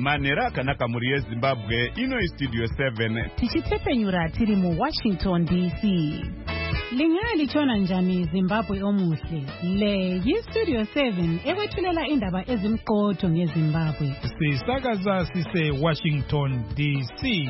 Manera akanaka muri yeZimbabwe ino iStudio 7 tichitsepenyura tiri mu Washington DC. Lingalitshona njani Zimbabwe omuhle? Le yiStudio 7 ekwethulela indaba ezimqotho ngeZimbabwe. Sisakaza sise Washington DC.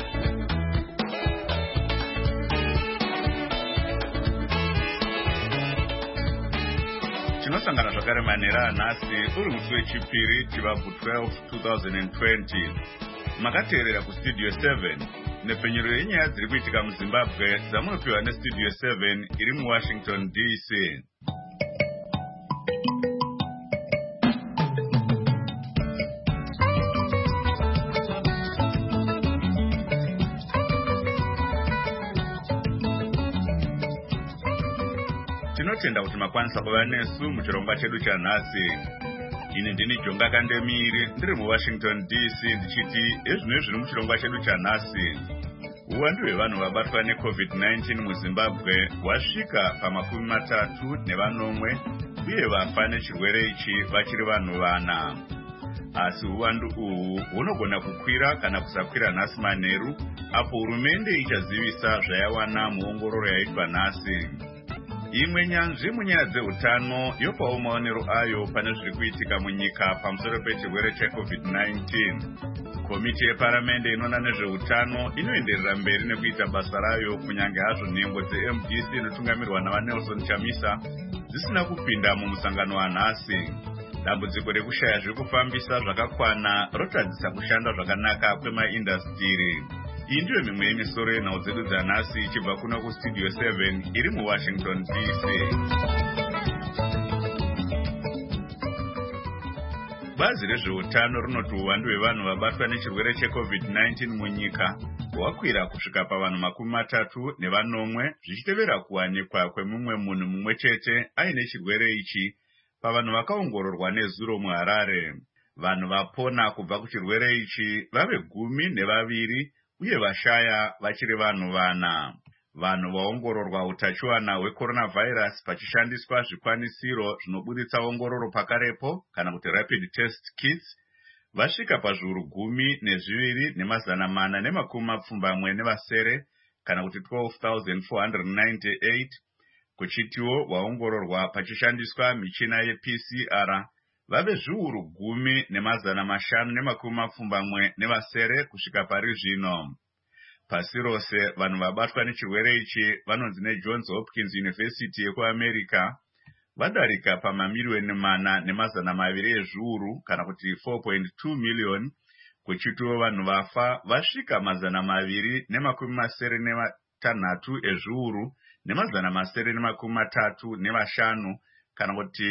Tinosangana zvakare Manera nhasi uri musi wechipiri Chivabvu 12 2020. Makateerera kuStudio 7 nepenyero yenyaya dziri kuitika muZimbabwe dzamunopiwa neStudio 7 iri muWashington DC. Tinotenda kuti makwanisa kuva nesu muchirongwa chedu chanhasi. Ini ndini Jonga Kandemiri ndiri muWashington DC ndichiti ezvino zviri muchirongwa chedu chanhasi. Uwandu hwevanhu vabatwa neCovid-19 muZimbabwe hwasvika pa30 uye vafa nechirwere ichi vachiri vanhu 4. Asi uwandu uhu hunogona kukwira kana kusakwira nhasi manheru apo hurumende ichazivisa zvayawana muongororo yaitwa nhasi. Imwe nyanzvi munyaya dzeutano yopawo maonero ayo pane zviri kuitika munyika pamusoro pechirwere cheCovid-19. Komiti yeparamende inoona nezveutano inoenderera mberi nekuita basa rayo kunyange hazvo nhengo dzeMDC inotungamirwa navaNelson Chamisa dzisina kupinda mumusangano wanhasi. Dambudziko rekushaya zvekufambisa zvakakwana rotadzisa kushanda zvakanaka kwemaindasitiri. Iyi ndiyo mimwe yemisoro yenhau dzedu dzanhasi ichibva kuno kuStudio 7 iri muWashington DC. Bazi rezveutano rinoti uwandu hwevanhu vabatwa nechirwere cheCovid-19 munyika hwakwira kusvika pavanhu 34 zvichitevera kuwanikwa kwemumwe munhu mumwe chete aine chirwere ichi pavanhu vakaongororwa nezuro muHarare. Vanhu vapona kubva kuchirwere ichi vave 12 uye vashaya vachiri vanhu 4. Vanhu vaongororwa utachiwana hwecoronavirus pachishandiswa zvikwanisiro zvinobuditsa ongororo pakarepo kana kuti rapid test kits vasvika pazviuru 12,470 kana kuti 12,498, kuchitiwo vaongororwa pachishandiswa michina yePCR vave zviuru 10,570 kusvika pari zvino. Pasi rose vanhu vabatwa nechirwere ichi vanonzi neJohns Hopkins University yekuAmerica vadarika pa4,200,000 ezviuru kana kuti 4.2 million, kuchitiwo vanhu vafa vasvika 296 ezviuru ne935 kana kuti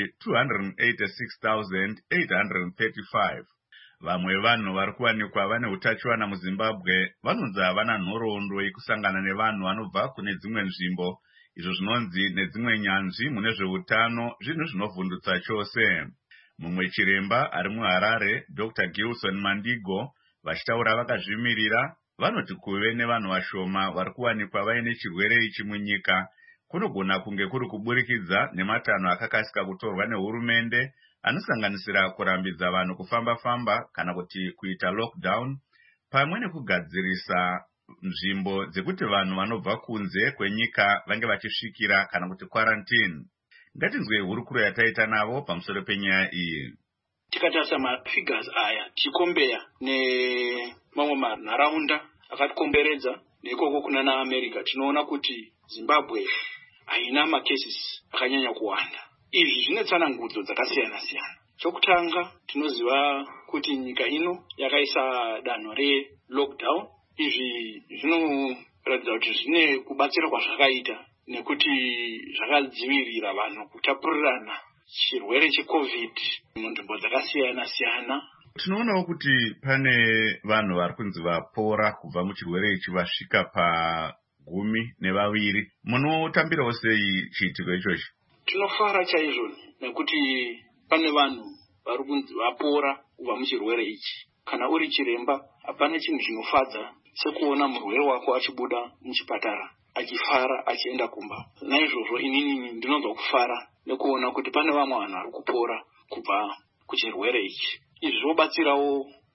286,835. Vamwe vanhu vari kuwanikwa vane utachiwana muZimbabwe vanonzi havana nhoroondo yekusangana nevanhu vanobva kune dzimwe nzvimbo, izvo zvinonzi nedzimwe nyanzvi mune zveutano zvinhu zvinovhundutsa chose. Mumwe chiremba ari muHarare, Dr. Gilson Mandigo, vachitaura vakazvimirira, vanoti kuve nevanhu vashoma vari kuwanikwa vaine chirwere ichi munyika kunogona kunge kuri kuburikidza nematanho akakasika kutorwa nehurumende anosanganisira kurambidza vanhu kufamba-famba kana kuti kuita lockdown, pamwe nekugadzirisa nzvimbo dzekuti vanhu vanobva kunze kwenyika vange vachisvikira kana kuti quarantine. Ngatinzwe hurukuro yataita navo pamusoro penyaya iyi. Tikatarisa mafigures aya tichikombeya nemamwe manharaunda akatikomberedza nekoko kuna naAmerica, tinoona kuti Zimbabwe haina macases akanyanya kuwanda. Izvi zvine tsanangudzo dzakasiyana-siyana. Chokutanga tinoziva kuti nyika ino yakaisa danho relockdown. Izvi zvinoratidza kuti zvine kubatsira kwazvakaita nekuti zvakadzivirira vanhu kutapurirana chirwere cheCovid munzvimbo dzakasiyana-siyana. Tinoonawo kuti pane vanhu vari kunzi vapora kubva muchirwere ichi vasvika pa12. Munotambirawo sei chiitiko ichochi? Tinofara chaizvo nekuti pane vanhu vari kunzi vapora kubva muchirwere ichi. Kana uri chiremba, hapana chinhu chinofadza sekuona murwere wako achibuda muchipatara achifara achienda kumba. Naizvozvo inini ndinonzwa kufara nekuona kuti pane vamwe vanhu vari kupora kubva kuchirwere ichi. Izvi zvinobatsirawo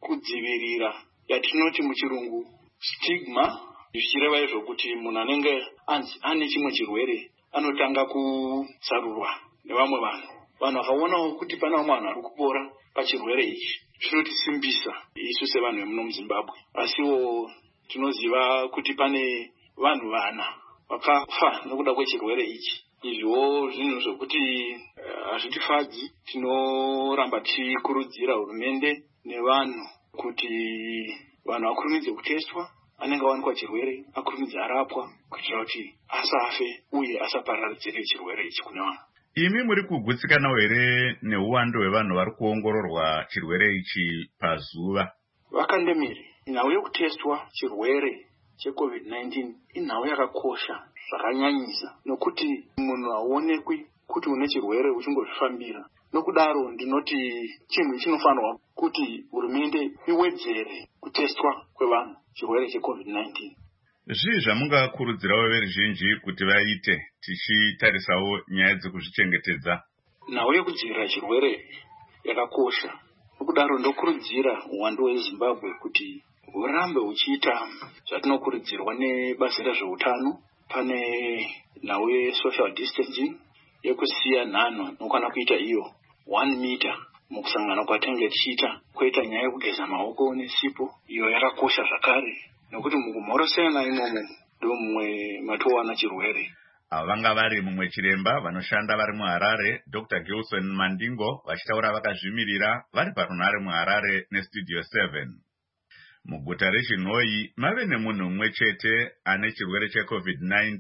kudzivirira yatinoti muchirungu stigma, zvichireva izvo kuti munhu anenge anzi ane chimwe chirwere anotanga kusarurwa nevamwe vanhu vakaonawo kuti pana vamwe vanhu ari kupora pachirwere ichi, zvinotisimbisa isu sevanhu vemuno muZimbabwe. Asiwo tinoziva kuti pane vanhu vana vakafa nokuda kwechirwere ichi. Izvo zvinhu zvokuti hazvitifadzi. Tinoramba tichikurudzira hurumende nevanhu kuti vanhu vakurumidze kutestwa, anenge awanikwa chirwere akurumidze arapwa kuitira kuti asafe uye asaparadzire chirwere ichi kune vamwe. Imi muri kugutsikanawo here neuwando hwevanhu vari kuongororwa chirwere ichi pazuva? Vakandemiri, nhau yekutestwa chirwere cheCovid-19 inhau yakakosha zvakanyanyisa, nokuti munhu aonekwi kuti une chirwere uchingozvifambira. Nokudaro ndinoti chinhu chinofanirwa kuti hurumende iwedzere kutestwa kwevanhu chirwere cheCovid-19. Zvii zvamungakurudzirawo veruzhinji kuti vaite tichitarisawo nyaya dzekuzvichengetedza? Nhau yekudzivirira chirwere yakakosha. Nokudaro ndokurudzira uwandu hweZimbabwe kuti hurambe huchiita zvatinokurudzirwa nebazi rezveutano. Pane nhau yesocial distancing, yekusiya nhanho nokwana kuita iyo 1 mita mukusangana kwatinenge tichiita, kwoita nyaya yekugeza maoko nesipo, iyo yakakosha zvakare, nokuti mukumhorosana imomo ndomumwe matowana chirwere. Vanga vari mumwe chiremba vanoshanda vari muHarare, Dr. Gilson Mandingo, vachitaura vakazvimirira vari parunhare muHarare neStudio 7. Muguta reChinhoyi mave nemunhu mumwe chete ane chirwere cheCovid-19.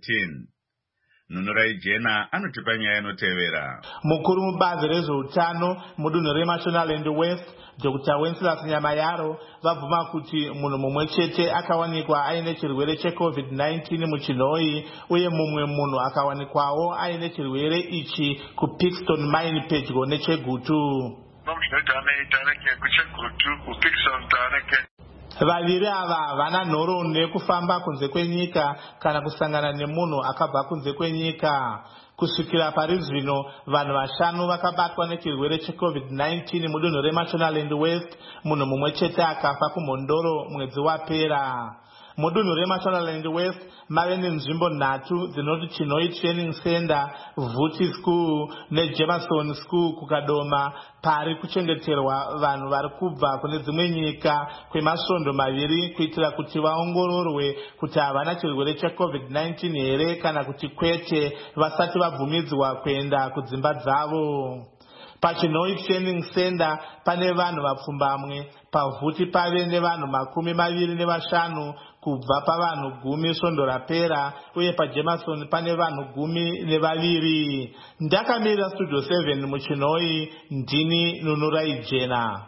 Nunurai Jena anotipa nyaya inotevera. Mukuru mubazi rezveutano mudunhu reMashonaland West, Dr. Wenceslas Nyamayaro, vabvuma kuti munhu mumwe chete akawanikwa aine chirwere cheCovid-19 muChinhoyi, uye mumwe munhu akawanikwawo aine chirwere ichi kuPixton Mine pedyo neChegutu. Vaviri ava vana nhoro nekufamba kunze kwenyika kana kusangana nemunhu akabva kunze kwenyika. Kusvikira pari zvino vanhu 5 vakabatwa nechirwere cheCovid-19 mudunhu reMashonaland West, munhu mumwe chete akafa kumhondoro mwedzi wapera. Mudunhu reMashonaland West mave nenzvimbo 3 dzinoti Chinhoyi Training Center, Vhuti School neJemerson School kukadoma, pari kuchengeterwa vanhu vari kubva kune dzimwe nyika kwemasvondo 2 kuitira kuti vaongororwe kuti havana chirwere cheCovid-19 here kana kuti kwete vasati vabvumidzwa kuenda kudzimba dzavo. PaChinhoyi Training Center pane vanhu vapfumbamwe, paVhuti pave nevanhu 25 kubva pavanhu 10 svondo rapera, uye paJemerson pane vanhu 12. Ndakamirira Studio 7 muChinhoyi, ndini Nunurai Jena.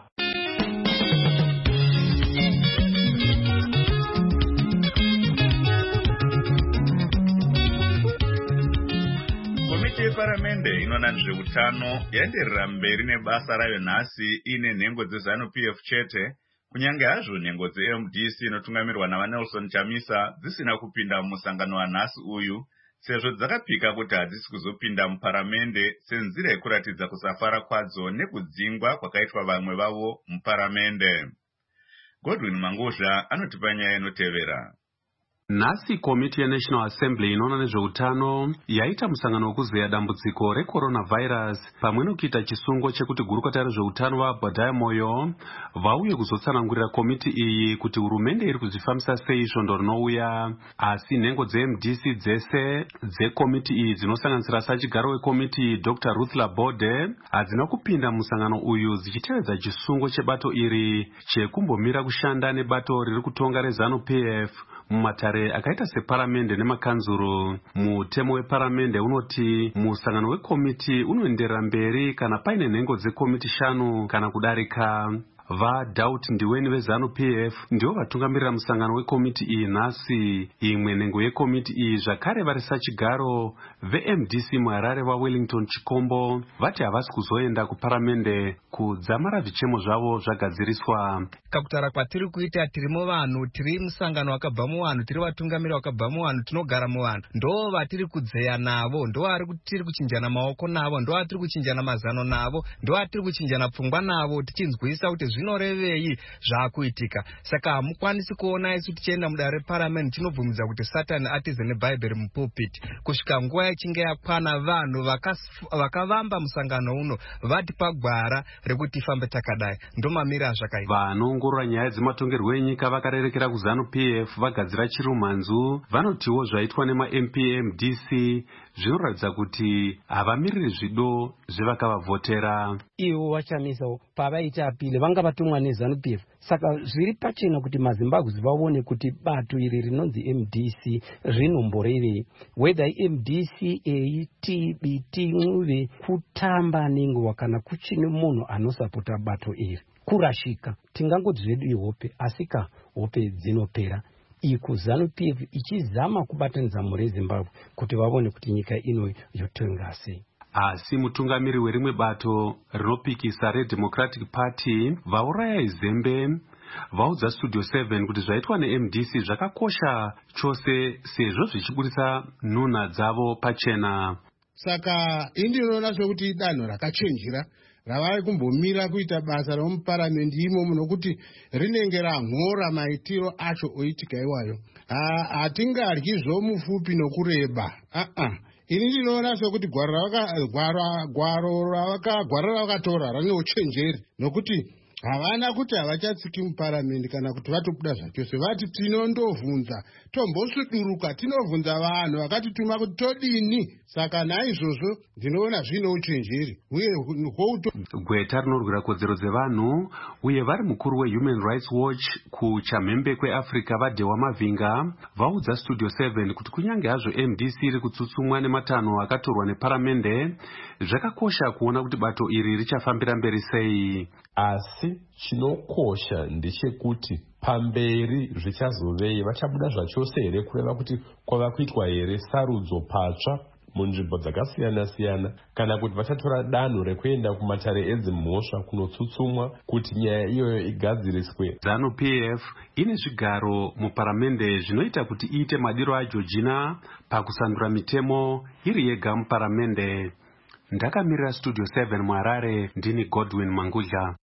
Paramende inoona nezveutano yaenderera mberi nebasa rayo nhasi ine nhengo dzeZANU-PF chete, kunyange hazvo nhengo dzeMDC inotungamirwa navaNelson Chamisa dzisina kupinda mumusangano wanhasi uyu, sezvo dzakapika kuti hadzisi kuzopinda muparamende senzira yekuratidza kusafara kwadzo nekudzingwa kwakaitwa vamwe vavo muparamende. Godwin Mangozha anotipa nyaya inotevera. Nhasi komiti yeNational Assembly inoona nezveutano yaita musangano wekuzeya dambudziko recoronavirus pamwe nokuita chisungo chekuti gurukota rezveutano vaBhadhaya Moyo vauye kuzotsanangurira komiti iyi kuti hurumende iri kuzvifambisa sei svondo rinouya. Asi nhengo dzeMDC dzese dzekomiti iyi dzinosanganisira sachigaro wekomiti Dr. Ruth Labode hadzina kupinda musangano uyu dzichitevedza chisungo chebato iri chekumbomira kushanda nebato riri kutonga reZANU-PF mumatare akaita separamende nemakanzuru. Mutemo weparamende unoti musangano wekomiti unoenderera mberi kana paine nhengo dzekomiti 5 kana kudarika. VaDauti Ndiweni veZANU-PF ndivo vatungamirira musangano wekomiti iyi nhasi. Imwe nhengo yekomiti iyi zvakare vari sachigaro veMDC muHarare vaWellington Chikombo vati havasi kuzoenda kuparamende kudzamara zvichemo zvavo zvagadziriswa. Kakutara kwatiri kuita tirimo vanhu, tiri musangano wakabva muvanhu, tiri vatungamiriri wakabva muvanhu, tinogara muvanhu, ndo vatiri kudzeya navo, ndo vari tiri kuchinjana maoko navo, ndo vatiri kuchinjana mazano navo, ndo vatiri kuchinjana pfungwa navo, tichinzwisa kuti zvinorevei zvaakuitika. Saka hamukwanisi kuona isu tichienda mudare reparamende tinobvumidza kuti Satani atize nebhaibheri mupulpit kusvika nguva ichinge yakwana vanhu vakavamba musangano uno vati pagwara rekuti tifambe takadai. Ndomamira azvakaita. Vanoongorora nyaya dzematongerwo enyika vakarerekera kuZANU-PF vagadzira chirumhanzu vanotiwo zvaitwa nemaMPMDC zvinoratidza kuti havamiriri zvido zvevakavavhotera. Ivo vachamisa pavaita apile vanga vatumwa neZANU-PF. Saka zviri pachena kuti maZimbabwe vaone kuti bato iri rinonzi MDC rinomborevei. Whether MDC, AT, BT, Nguve kutamba nenguva kana kuchine munhu anosapota bato iri. Kurashika tingangoti zvedu ihope asika hope dzinopera. ZANU-PF ichizama kubatanidza mhuri yeZimbabwe kuti vaone kuti nyika ino yotonga sei. Asi mutungamiri werimwe bato rinopikisa reDemocratic Party vauraya izembe vaudza Studio 7 kuti zvaitwa neMDC zvakakosha chose sezvo zvichiburitsa nhunha dzavo pachena. Saka indinoona sokuti danho rakachenjera ravari kumbomira kuita basa romuparamende imomo nokuti rinenge ramhora maitiro acho oitika iwayo. Hatingaryi zvomufupi nokureba. Ini ndinoona sokuti gwaro ravakatora rane uchenjeri nokuti havana kuti havachatsiki muparamende kana kuti vatobuda zvachose. Vati tinondovhunza, tombosuduruka, tinovhunza vanhu vakatituma kuti todini. Saka naizvozvo ndinoona zvine uchenjeri uye gweta rinorwira kodzero dzevanhu uye vari mukuru weHuman Rights Watch kuchamhembe kweAfrica vaDhewa Mavinga vaudza Studio 7 kuti kunyange hazvo MDC iri kutsutsumwa nematanho akatorwa neparamende zvakakosha kuona kuti bato iri richafambira mberi sei. Asi chinokosha ndechekuti pamberi zvichazovei, vachabuda zvachose here kureva kuti kwava kuitwa here sarudzo patsva munzvimbo dzakasiyana-siyana, kana kuti vachatora danho rekuenda kumatare edzimhosva kunotsutsumwa kuti nyaya iyoyo igadziriswe. ZANU-PF ine zvigaro muparamende zvinoita kuti iite madiro aJoργina pakusandura mitemo iri yega muparamende. Ndakamirira Studio 7 muHarare, ndini Godwin Mangudla.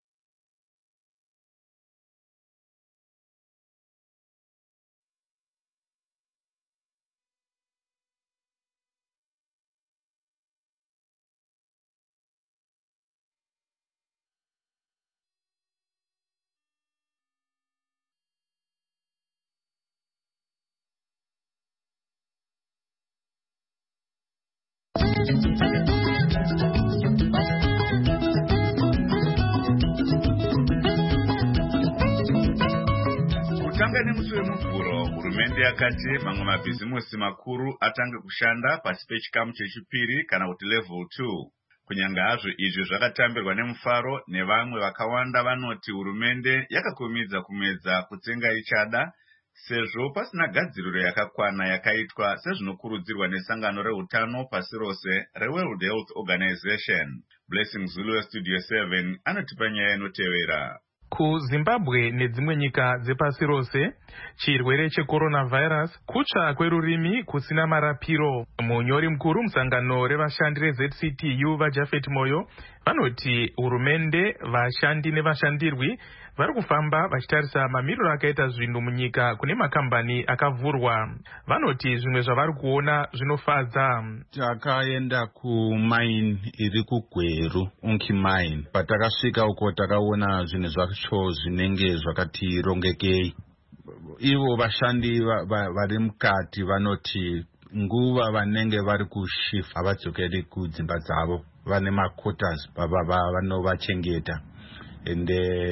Kutanga nemusi wemuvhuro, hurumende yakati mamwe mabhizimusi makuru atange kushanda pasi pechikamu chechipiri kana kuti level 2. Kunyanga hazvo izvi zvakatambirwa nemufaro nevamwe vakawanda vanoti hurumende yakakomidza kumedza kutsenga ichada sezvo pasina gadziriro yakakwana yakaitwa sezvinokurudzirwa nesangano reutano pasi rose reWorld Health Organization. Blessing Zulu weStudio 7 anotipa nyaya inotevera. KuZimbabwe nedzimwe nyika dzepasi rose, chirwere checoronavirus kutsva kwerurimi kusina marapiro. Munyori mukuru musangano revashandi reZCTU vaJafet Moyo vanoti hurumende, vashandi nevashandirwi vari kufamba vachitarisa mamiriro akaita zvinhu munyika kune makambani akavhurwa. Vanoti zvimwe zvavari kuona zvinofadza. Takaenda kumaini iri kuGweru, Unki Mine. Patakasvika uko takaona zvinhu zvacho zvinenge zvakati rongekei. Ivo vashandi vari mukati vanoti nguva vanenge vari kushift havadzokeri kudzimba dzavo, vane maquarters vanovachengeta. Ende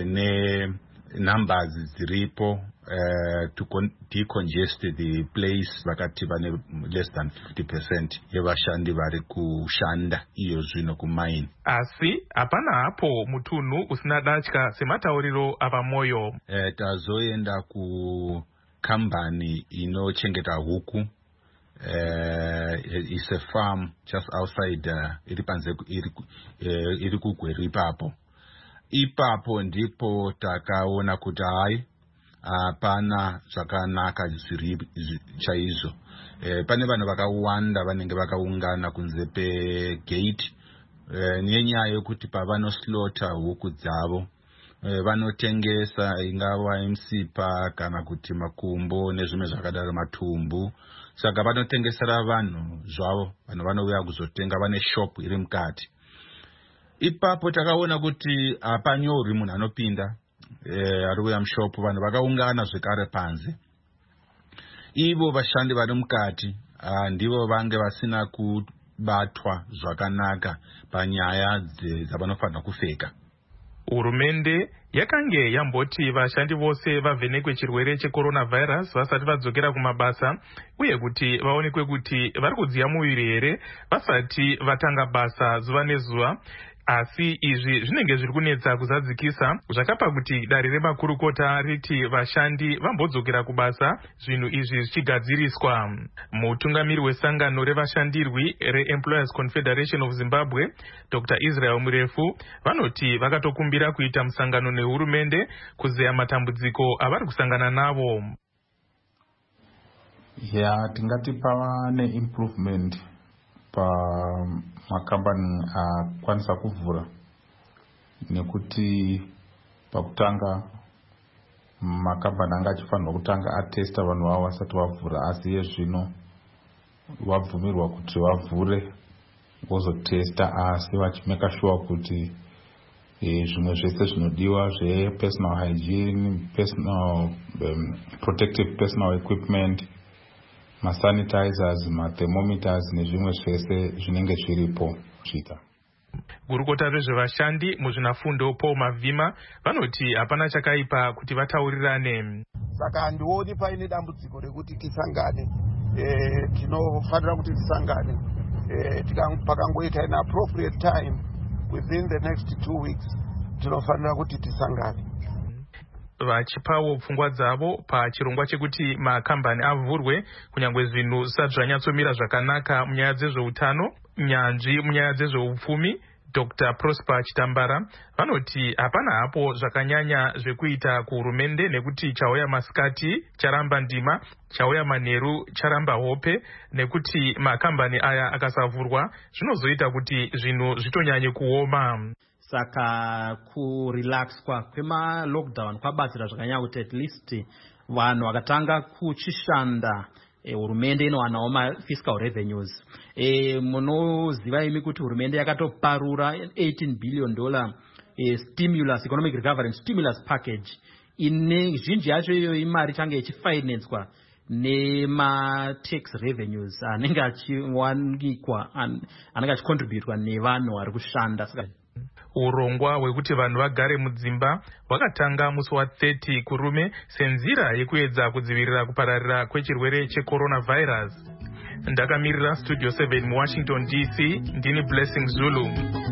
numbers dziripo to decongest the place vakati vane less than 50% yevashandi vari kushanda iyo zvino kumaini. Asi hapana hapo mutunhu usina datya sematauriro apaMoyo. Tazoenda kukambani inochengeta huku. It's a farm just outside iri panze iri kuGweru ipapo. Ipapo ndipo takaona kuti hai hapana zvakanaka zviri chaizvo. Pane vanhu vakawanda vanenge vakaungana kunze pegate nenyaya yokuti pavanoslota huku dzavo vanotengesa ingava imsipa kana kuti makumbo nezvimwe zvakadaro matumbu. Saka vanotengesera vanhu zvavo, vanhu vanouya kuzotenga, vane shop iri mukati. Ipapo takaona kuti hapanyorwi munhu anopinda ari kuuya mushopu, vanhu vakaungana zvekare panze. Ivo vashandi vari mukati ndivo vange vasina kubatwa zvakanaka panyaya dzavanofanira kupfeka. Hurumende yakange yamboti vashandi vose vavhenekwe chirwere checoronavirus vasati vadzokera kumabasa, uye kuti vaonekwe kuti vari kudziya muviri here vasati vatanga basa zuva nezuva. Asi izvi zvinenge zviri kunetsa kuzadzikisa, zvakapa kuti dare remakurukota riti vashandi vambodzokera kubasa, zvinhu izvi zvichigadziriswa. Mutungamiri wesangano revashandirwi reEmployers Confederation of Zimbabwe, Dr. Israel Murefu, vanoti vakatokumbira kuita musangano nehurumende kuzeya matambudziko avari kusangana navo. Tingati pava neimprovement pamakambani akwanisa kuvhura, nekuti pakutanga makambani anga achifanirwa kutanga atesta vanhu vavo vasati vavhura, asi iye zvino vabvumirwa kuti vavhure vozotesta, asi vachimeka sure kuti zvimwe zvese zvinodiwa zvepersonal hygiene, personal protective personal equipment, masanitizers, mathermometers nezvimwe zvese zvinenge zviripo zvita. Gurukota rezvevashandi muzvinafundo Paul Mavhima vanoti hapana chakaipa kuti vataurirane. Saka handioni paine dambudziko rekuti tisangane, tinofanira kuti tisangane pakangoita in appropriate time within the next 2 weeks tinofanira kuti tisangane. Vachipawo pfungwa dzavo pachirongwa chekuti makambani avhurwe kunyange zvinhu zvisati zvanyatsomira zvakanaka munyaya dzezveutano. Nyanzvi munyaya dzezveupfumi Dr. Prosper Chitambara vanoti hapana hapo zvakanyanya zvekuita kuhurumende, nekuti chauya masikati charamba ndima, chauya manheru charamba hope, nekuti makambani aya akasavhurwa zvinozoita kuti zvinhu zvitonyanye kuoma. Saka kurelaxwa kwema-lockdown kwabatsira zvakanyanya kuti at least vanhu vakatanga kuchishanda, hurumende inowanawo ma-fiscal revenues. Munoziva imi kuti hurumende yakatoparura $18 billion stimulus, economic recovery and stimulus package. Zhinji yacho iyo imari change ichifinancwa nema-tax revenues anenge achiwanikwa, anenge achicontributwa nevanhu vari kushanda. Urongwa hwekuti vanhu vagare mudzimba hwakatanga musi wa30 kurume senzira yekuedza kudzivirira kupararira kwechirwere checoronavirus. Ndakamirira Studio 7 muWashington DC, ndini Blessing Zulu.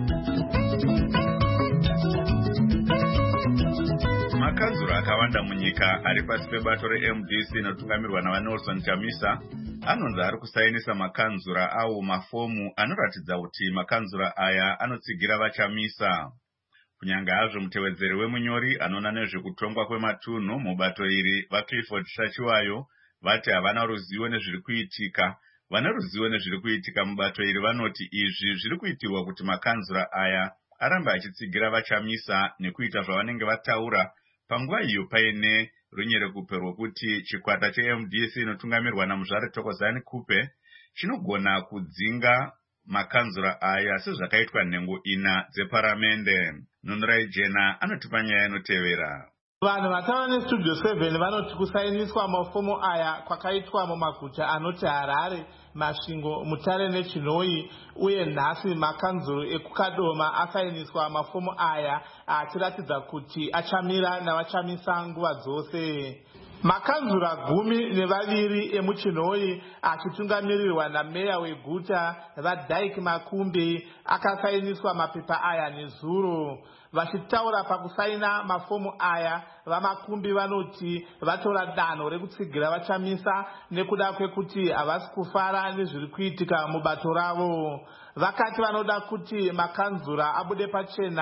Makanzura akawanda munyika ari pasi pebato reMDC inotungamirwa naVaNelson Chamisa anonzi ari kusainisa makanzura awo mafomu anoratidza kuti makanzura aya anotsigira vaChamisa. Kunyange hazvo mutevedzeri wemunyori anoona nezvekutongwa kwematunhu mubato iri vaClifford Shachiwayo vati havana ruzivo nezviri kuitika. Vane ruzivo nezviri kuitika mubato iri vanoti izvi zviri kuitirwa kuti makanzura aya arambe achitsigira vaChamisa nekuita zvavanenge vataura panguva iyo paine runyerekupe rwokuti chikwata cheMDC inotungamirwa naMuzvare Thokozani Kupe chinogona kudzinga makanzura aya sezvakaitwa nhengo 4 dzeparamende. Nunurai Jena anotipa nyaya inotevera. Vanhu vatava neStudio 7 vanoti kusainiswa mafomu aya kwakaitwa mumaguta anoti Harare, Masvingo, Mutare neChinoi, uye nhasi makanzuru ekukadoma asainiswa mafomu aya achiratidza kuti achamira navaChamisa nguva dzose. Makanzura 12 emuChinoi achitungamirirwa nameya weguta vaDyke Makumbi akasainiswa mapepa aya nezuro. Vachitaura pakusaina mafomu aya, vaMakumbi vanoti vatora danho rekutsigira vaChamisa nekuda kwekuti havasi kufara nezviri kuitika mubato ravo. Vakati vanoda kuti makanzura abude pachena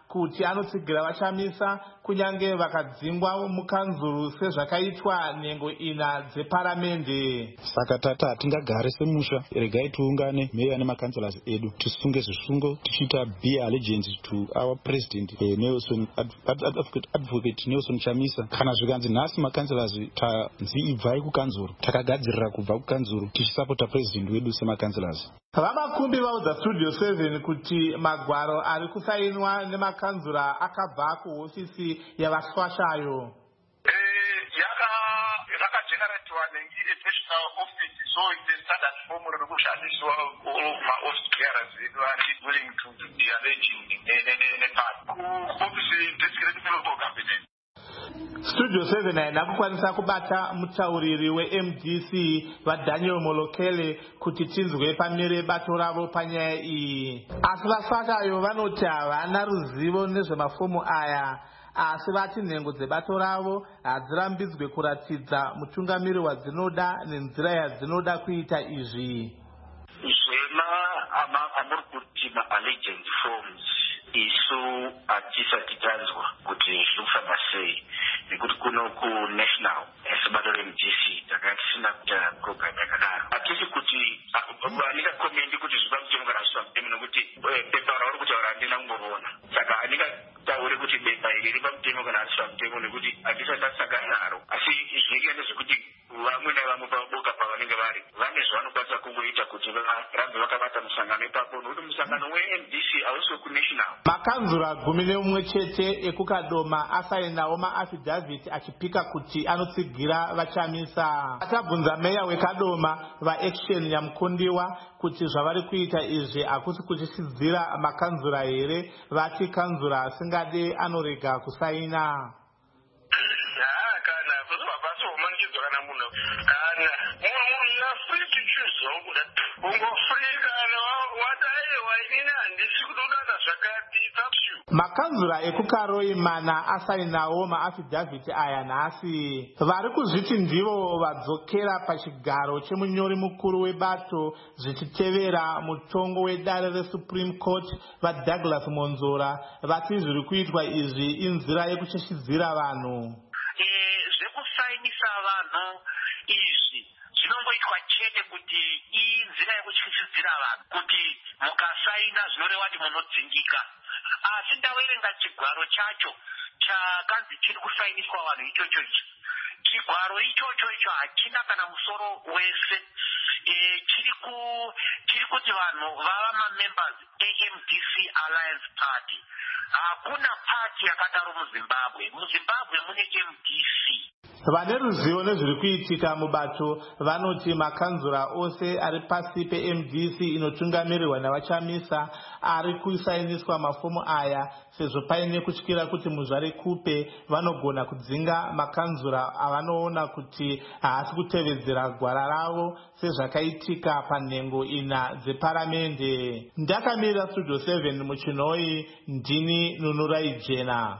kuti anotsigira vachamisa kunyange vakadzingwa mukanzuru sezvakaitwa nhengo ina dzeparamende. Saka tata hatingagare semusha, regai tiungane meya nemakanselas edu tisunge zvisungo tichiita be allegiance to our president Nelson advocate Nelson Chamisa. Kana zvikanzi nhasi makanselas tanzi ibvai kukanzuru, takagadzirira kubva kukanzuru tichisapota president wedu semakanselas. Vamakumbi vaudza Studio 7 kuti magwaro ari kusainwa nemakanzura akabva kuhofisi yavaswashayo. Yakageneratiwa nge-national office, so it's a standard form rekushandiswa all ma-office clearance vedu are willing to be arranging nepart ku-office district local government. Studio 7 haina kukwanisa kubata mutauriri weMDC vaDaniel Molokele kuti tinzwe pamire bato ravo panyaya iyi. Asi vaswashayo vanoti havana ruzivo nezvemafomu aya, asi vati nhengo dzebato ravo hadzirambidzwe kuratidza mutungamiri wadzinoda nenzira yadzinoda kuita izvi. Zvema amuri kuti ma-allegiance forms isu hatisati tanzwa kuti zvinofamba sei, nekuti kuno ku-national sebato reMDC takanga tisina kuita program yakadaro. Hatisi kuti handingakomendi kuti zvipamutemo kana zvisipamutemo nekuti pepa rauri kutaura handina kumboriona. Saka handingatauri kuti bepa iri ripamutemo kana harisipamutemo nekuti handisati ndasangana naro. Asi zvinenge ndezvekuti vamwe navamwe paboka pavanenge vari vane zvavanokwanisa kungoita kuti varambe vakabata musangano ipapo, nokuti musangano weMDC hausi wekunational. Makanzura 11 chete ekukadoma asainawo maafidhavhiti achipika kuti anotsigira vachamisa. Atabvunza meya wekadoma vaAction Nyamukundiwa kuti zvavari kuita izvi hakusi kuchisidzira makanzura here, vati kanzura asingade anorega kusaina. Makanzura ekukaroi mana asainawo maafidhavhiti aya nhasi. Vari kuzviti ndivo vadzokera pachigaro chemunyori mukuru webato zvichitevera mutongo wedare reSupreme Court vaDouglas Monzora vati zviri kuitwa izvi inzira yekucheshidzira vanhu. Zvekusainisa vanhu izvi zvinongoitwa chete kuti inzira yekucheshidzira vanhu, kuti mukasaina zvinoreva kuti munodzingika. Asi ndaverenga chigwaro chacho chakanzi chiri kusainiswa vanhu ichocho ichi. Chigwaro ichocho icho hachina kana musoro wese. Chiri kuti vanhu vava mamembers eMDC Alliance Party. Hakuna party yakadaro muZimbabwe. MuZimbabwe mune MDC. Vane ruzivo nezviri kuitika mubato vanoti makanzura ose ari pasi peMDC inotungamirirwa navachamisa ari kusainiswa mafomu aya, sezvo paine kutyira kuti muzvare kupe vanogona kudzinga makanzura avanoona kuti haasi kutevedzera gwara ravo sezvakaitika panhengo ina dzeparamende. Ndakamirira Studio 7 muChinoi, ndini Nunurai Jena.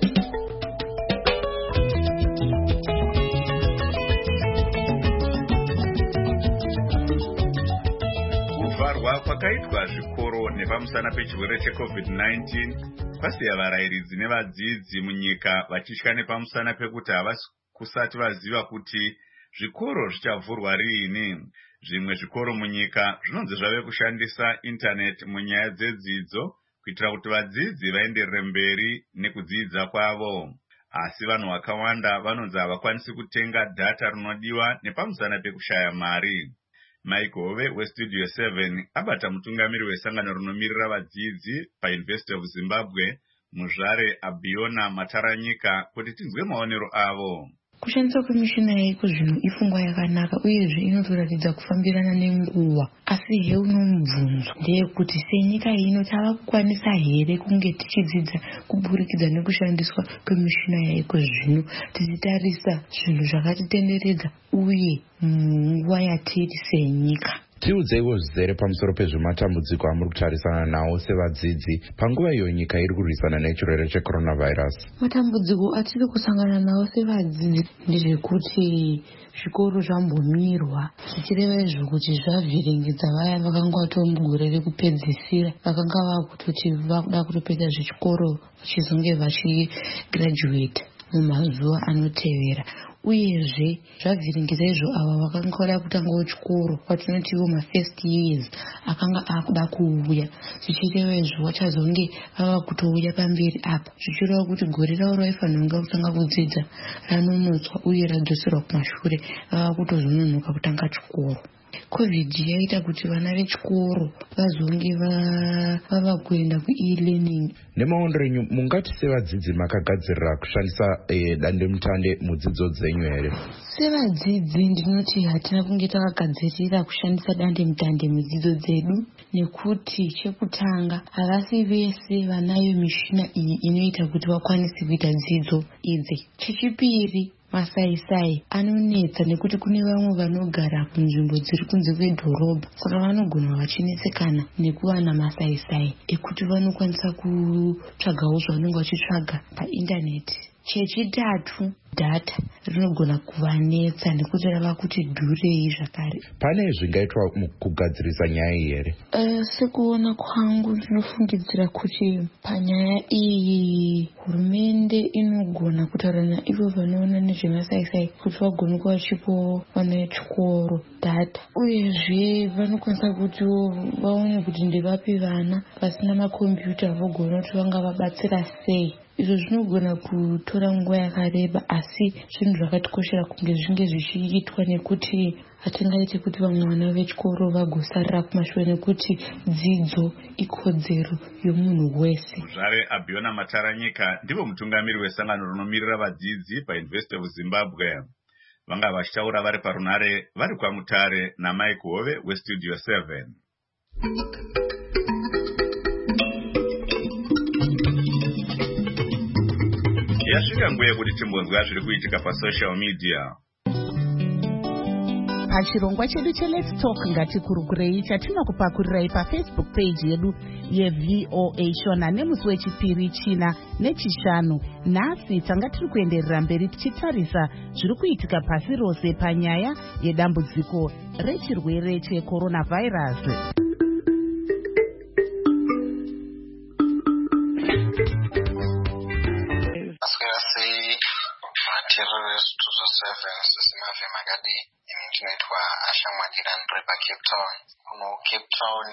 Kwakaitwa zvikoro nepamusana pechirwere cheCovid-19 kwasiya varayiridzi nevadzidzi munyika vachitya nepamusana pekuti havasi kusati vaziva kuti zvikoro zvichavhurwa riini. Zvimwe zvikoro munyika zvinonzi zvave kushandisa intaneti munyaya dzedzidzo kuitira kuti vadzidzi vaenderere mberi nekudzidza kwavo. Asi vanhu vakawanda vanonzi havakwanisi kutenga data rinodiwa nepamusana pekushaya mari. Mike Hove weStudio 7 abata mutungamiri wesangano rinomirira vadzidzi paUniversity of Zimbabwe muzvare Abiona Mataranyika kuti tinzwe maonero avo. Kushandiswa kwemishina yaiko zvino ifungwa yakanaka uyezve inotoratidza kufambirana nenguva. Asi heuno mubvunzo ndeyekuti senyika ino tava kukwanisa here kunge tichidzidza kuburikidza nekushandiswa kwemishina yaiko zvino tichitarisa zvinhu zvakatitenderedza uye munguva yatiri senyika. tiudzeiko zvizere pamusoro pezvematambudziko amuri kutarisana nawo sevadzidzi panguva iyo nyika iri kurwisana nechirwere checoronavirus. Matambudziko atiri kusangana nawo sevadzidzi ndezvekuti zvikoro zvambomirwa, zvichireva izvo kuti zvavhiringidza vaya vakanga vatomugore rekupedzisira vakanga vakutoti vakuda kutopedza zvechikoro vachizonge vachigirajuweta mumazuva anotevera. Uyezve zvavhiringidza izvo ava vakanga vada kutangawo chikoro patinotiwo mafirst years akanga akuda kuuya, zvichireva izvo vachazonge vava kutouya pamberi apa, zvichireva kuti gore ravo raifanira kutanga kudzidza ranonotswa uye radzoserwa kumashure, vava kutozononoka kutanga chikoro. COVID yaita kuti vana vechikoro vazonge vava kuenda ku-e-learning. Nemaondo renyu mungati sevadzidzi makagadzirira kushandisa dandemutande mudzidzo dzenyu here? Sevadzidzi ndinoti hatina kunge takagadzirira kushandisa dandemutande mudzidzo dzedu, nekuti chekutanga havasi vese vanayo mishina iyi inoita kuti vakwanise kuita dzidzo idzi. Chechipiri, masaisai anonetsa nekuti kune vamwe vanogara kunzvimbo dziri kunze kwedhorobha, saka vanogona vachinesekana nekuwana masaisai ekuti vanokwanisa kutsvagawo zvavanenge vachitsvaga paindaneti. Chechitatu, data rinogona kuvanetsa nekuti rava kuti dhurei zvakare. Pane zvingaitwa kugadzirisa nyaya iyi here? Sekuona kwangu ndinofungidzira kuti panyaya iyi hurumende inogona kutaura naivo vanoona nezvemasaisai kuti vagone kuva vachipo vana vechikoro data, uyezve vanokwanisa kuti vaone kuti ndevapi vana vasina makombiyuta vogona kuti vanga vabatsira sei. Izvo zvinogona kutora nguva yakareba, asi zvinhu zvakatikoshera kunge zvinge zvichiitwa nekuti hatingaite kuti vamwe vana vechikoro vagosarira kumashure, nekuti dzidzo ikodzero yomunhu wese. Zvare Abiona Mataranyika ndivo mutungamiri wesangano rinomirira vadzidzi paUniversity of Zimbabwe. Vanga vachitaura vari parunare vari kwaMutare naMike Hove weStudio 7. Yasvika nguva yekuti timbonzwa zviri kuitika pasocial media. Pachirongwa chedu cheLet's Talk ngatikurukirei chatinokupakurirai paFacebook page yedu yeVOA Shona nemusi wechipiri, china nechishanu. Nhasi tanga tiri kuenderera mberi tichitarisa zviri kuitika pasi rose panyaya yedambudziko rechirwere checoronavirus. Ndinoitwa ashamwandira ndiri paCape Town. Kuno Cape Town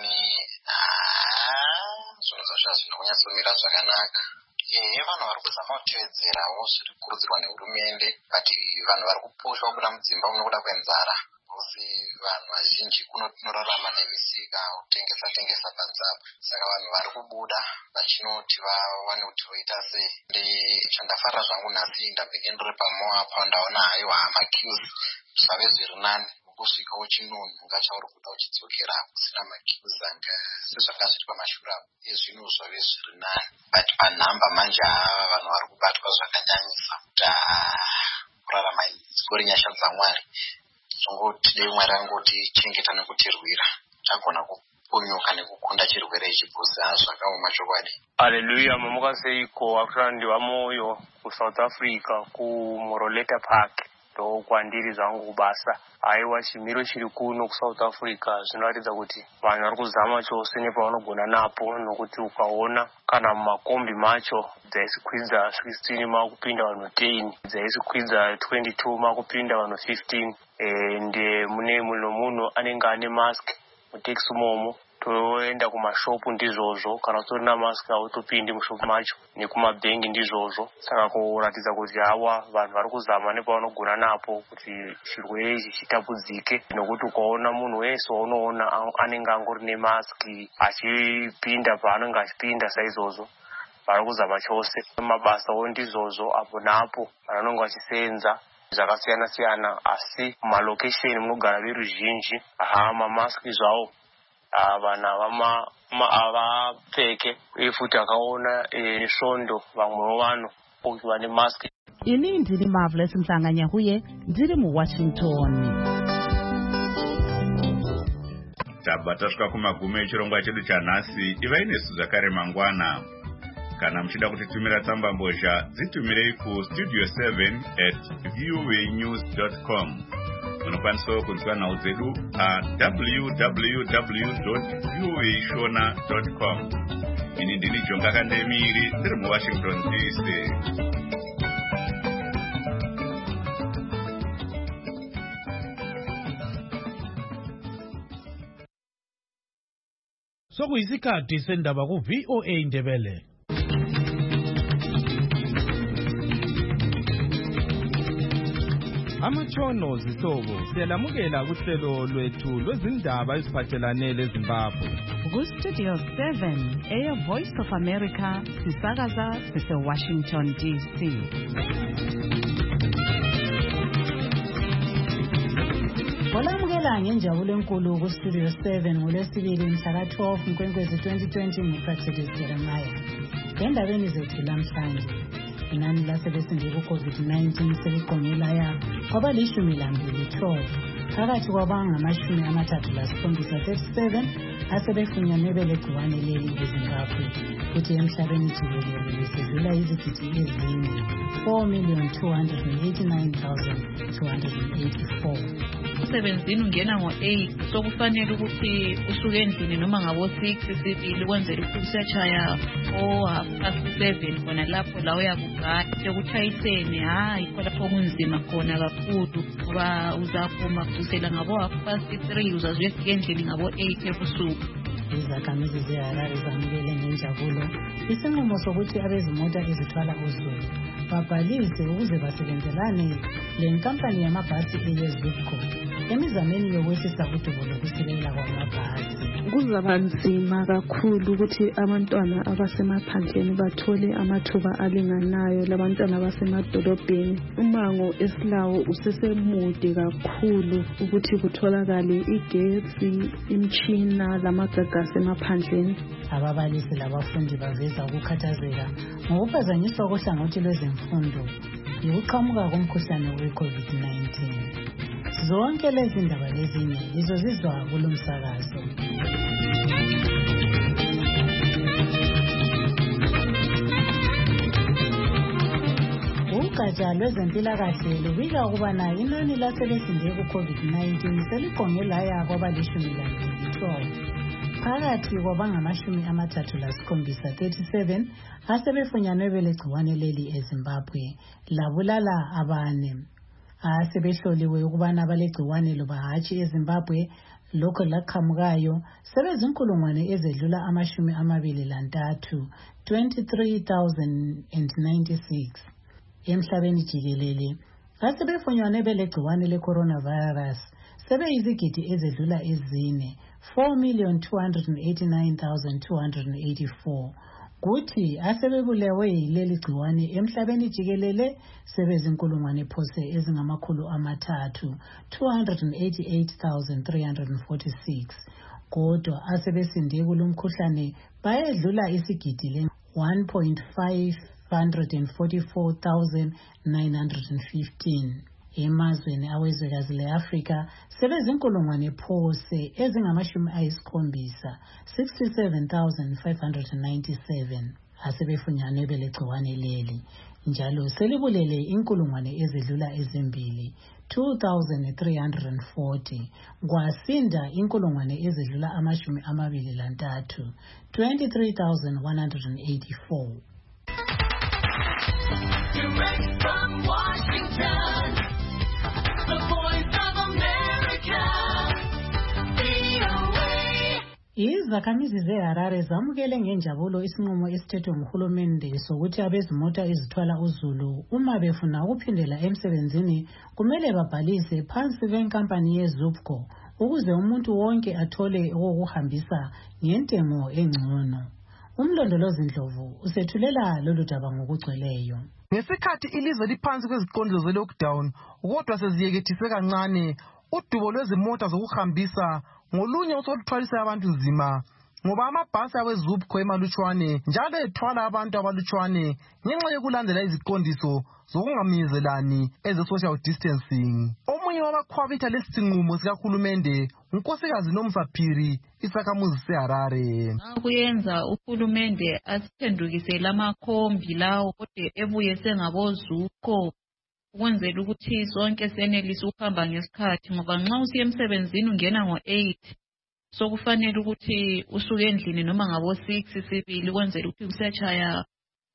zvinhu zvacho hazvina kunyatsomira zvakanaka. Vanhu vari kuzama kutevedzerawo zviri kukurudzirwa nehurumende, but vanhu vari kuposhwa kubuda mudzimba kunokuda kwenzara. Usi vanhu vazhinji kuno tinorarama nemisika kutengesa panzapa, saka vanhu vari kubuda vachinoti vawane kuti voita sei. Chandafara zvangu nhasi ndabenge ndiri paMoapa ndaona haiwa maqueues zvave zviri nani, kusvikawo chinonhuka chauri kuda uchidzokera kusina maqueues anga sezvanga zviri pamashure apo. Zvino zvave zviri nani, but panhamba manje vanhu vari kubatwa zvakanyanyisa kuti kurarama dzikori nyasha dzaMwari. Zvongoti dei Mwari angoti chengeta nekutirwira tagona kupunyuka nekukunda chirwere ichi bhuzi zvakaoma chokwadi. Haleluya. Mamukaseiko akurandiwa moyo kuSouth Africa kuMoroleta Park ndo kwandiri zvangu kubasa. Aiwa chimiro chiri kuno kuSouth Africa zvinoratidza kuti vanhu vari kuzama chose nepavanogona napo, nokuti ukaona kana mumakombi macho dzaisikwidza 16 makupinda vanhu 10, dzaisikwidza 22 makupinda vanhu 15. Ende mune munhu anenge ane mask muteksi momo. Toenda kumashopu ndizvozvo, kana utori namask hautopindi mushopu macho, nekumabhengi ndizvozvo. Saka kuratidza kuti hawa vanhu vari kuzama nepavanogona napo kuti chirwere ichi chitapudzike, nokuti ukaona munhu wese waunoona anenge angori nemask achipinda paanenge achipinda saizvozvo. Vari kuzama chose mabasawo ndizvozvo apo napo vanenge vachisenza zvakasiyana siyana, asi mumalokesheni munogara veruzhinji mamaski zvawo vanhu havapfeke, uye futi akaona nesvondo vamwewo vanhu vane mask. Ini ndiri Marvelous Mhlanga-Nyahuye ndiri muWashington. tabva tasvika kumagumo echirongwa chedu chanhasi. Ivai nesu zvakare mangwana. Kana muchida kutitumira tsamba mbozha, dzitumirei kustudio7@voanews.com. Munokwanisa kunzwa nhau dzedu www.voashona.com. Ini ndini Jonga Kandemiri, ndiri muWashington DC. Sokuyisikhathi sendaba ku VOA Ndebele. Amatshono zihlobo siyalamukela kuhlelo lwethu lwezindaba eziphathelane leZimbabwe. Ku-Studio 7 Air Voice of America sisakaza sise-Washington DC. Olamukela ngenjabulo enkulu ku-Studio 7 ngolwesibili mhla ka-12 Nkwenkwezi 2020 nguPractice Jeremiah. Endabeni zethu namhlanje, inani lasebesinde ku-COVID-19 seliqongelaya kwaba 12 phakathi kwabangama-37 asebefunyanwe belegciwane leli eZimbabwe, kuthi emhlabeni jikelele sidlula izigidi ezine 4,289,284. Umsebenzini ungena ngo-8 sokufanele ukuthi usuke endlini noma ngabo-6 sibili kwenzela ukuthi usiyachaya o-7 khona lapho la uyakugaya sekutshayisene. Hayi khona lapho kunzima khona kakhulu ngoba uzaphuma kusela ngabo-3 uzazuyefika endlini ngabo-8 ebusuku. Izakhamizi zeHarare zamukele ngenjabulo isinqumo sokuthi abezimota ezithwala uzulu babhalise ukuze basebenzelane lenkampani yamabhasi eyeZupco emizameni yokwehlisa udubo lokusilela kwamabhasi. Kuzaba nzima kakhulu ukuthi abantwana abasemaphandleni bathole amathuba alinganayo labantwana abasemadolobheni. Umango esilawo usesemude kakhulu ukuthi kutholakale igetsi, imtshina lamagagasi emaphandleni. Ababalisi labafundi baveza ukukhathazeka ngokuphazanyiswa kohlangothi lwezemfundo yokuqhamuka komkhuhlane we-COVID-19. Zonke lezi ndaba lezinye izozizwa kulo msakazo. Ugatsha lwezempilakahle lubika ukubana inani lasebesinde ku-COVID-19 seliqongelaya kwaba-12 phakathi kwabangama-37 asebefunyanwe belegciwane leli eZimbabwe labulala abane. Asebehloliwe ukubana balegciwane loba hatshi eZimbabwe lokho laqhamukayo sebezinkulungwane ezedlula 23 23,096. Emhlabeni jikelele asebefunyanwe belegciwane le-coronavirus sebeyizigidi ezedlula ezine 4,289,284. kuthi asebebulewe yileli gciwane emhlabeni jikelele sebezinkulungwane phose ezingamakhulu amathathu 288,346. Kodwa asebesinde kulomkhuhlane bayedlula isigidi le 1,544,915. Emazweni awezwekazi le-Afrika sebezinkulungwane phose ezingama-70 67,597 asebefunyanwe belegciwane leli, njalo selibulele inkulungwane ezedlula ezimbili 2,340 kwasinda inkulungwane ezedlula 23 23,184. Direct from Washington, the Voice of America, VOA. Izakhamizi zeHarare zamukele ngenjabulo isinqumo esithethwe nguhulumende sokuthi abezimota ezithwala uzulu uma befuna ukuphindela emsebenzini kumele babhalise phansi kwenkampani yeZupco ukuze umuntu wonke athole okokuhambisa ngentengo engcono. Umlondolozi Ndlovu usethulela lolu daba ngokugcweleyo. Ngesikhathi ilizwe liphansi kweziqondiso ze-lockdown, kodwa seziyekethise kancane udubo lwezimota zokuhambisa ngolunye osoluthwalisa abantu nzima. ngoba amabhasi aweZUPCO emalutshwane njalo ethwala abantu abalutshwane ngenxa yokulandela iziqondiso zokungamiyezelani eze-social distancing. Omunye wabakhwabitha lesi sinqumo sikahulumende unkosikazi Nomsaphiri isakhamuzi seHarare. Kuyenza uhulumende asiphendukisele amakhombi lawo kodwa ebuye sengaboZUPCO ukwenzela ukuthi sonke senelise ukuhamba ngesikhathi, ngoba nxa usiya emsebenzini ungena ngo-8 so kufanele ukuthi usuke endlini noma ngabo-6 sibili ukwenzela ukuthi kusiyatshaya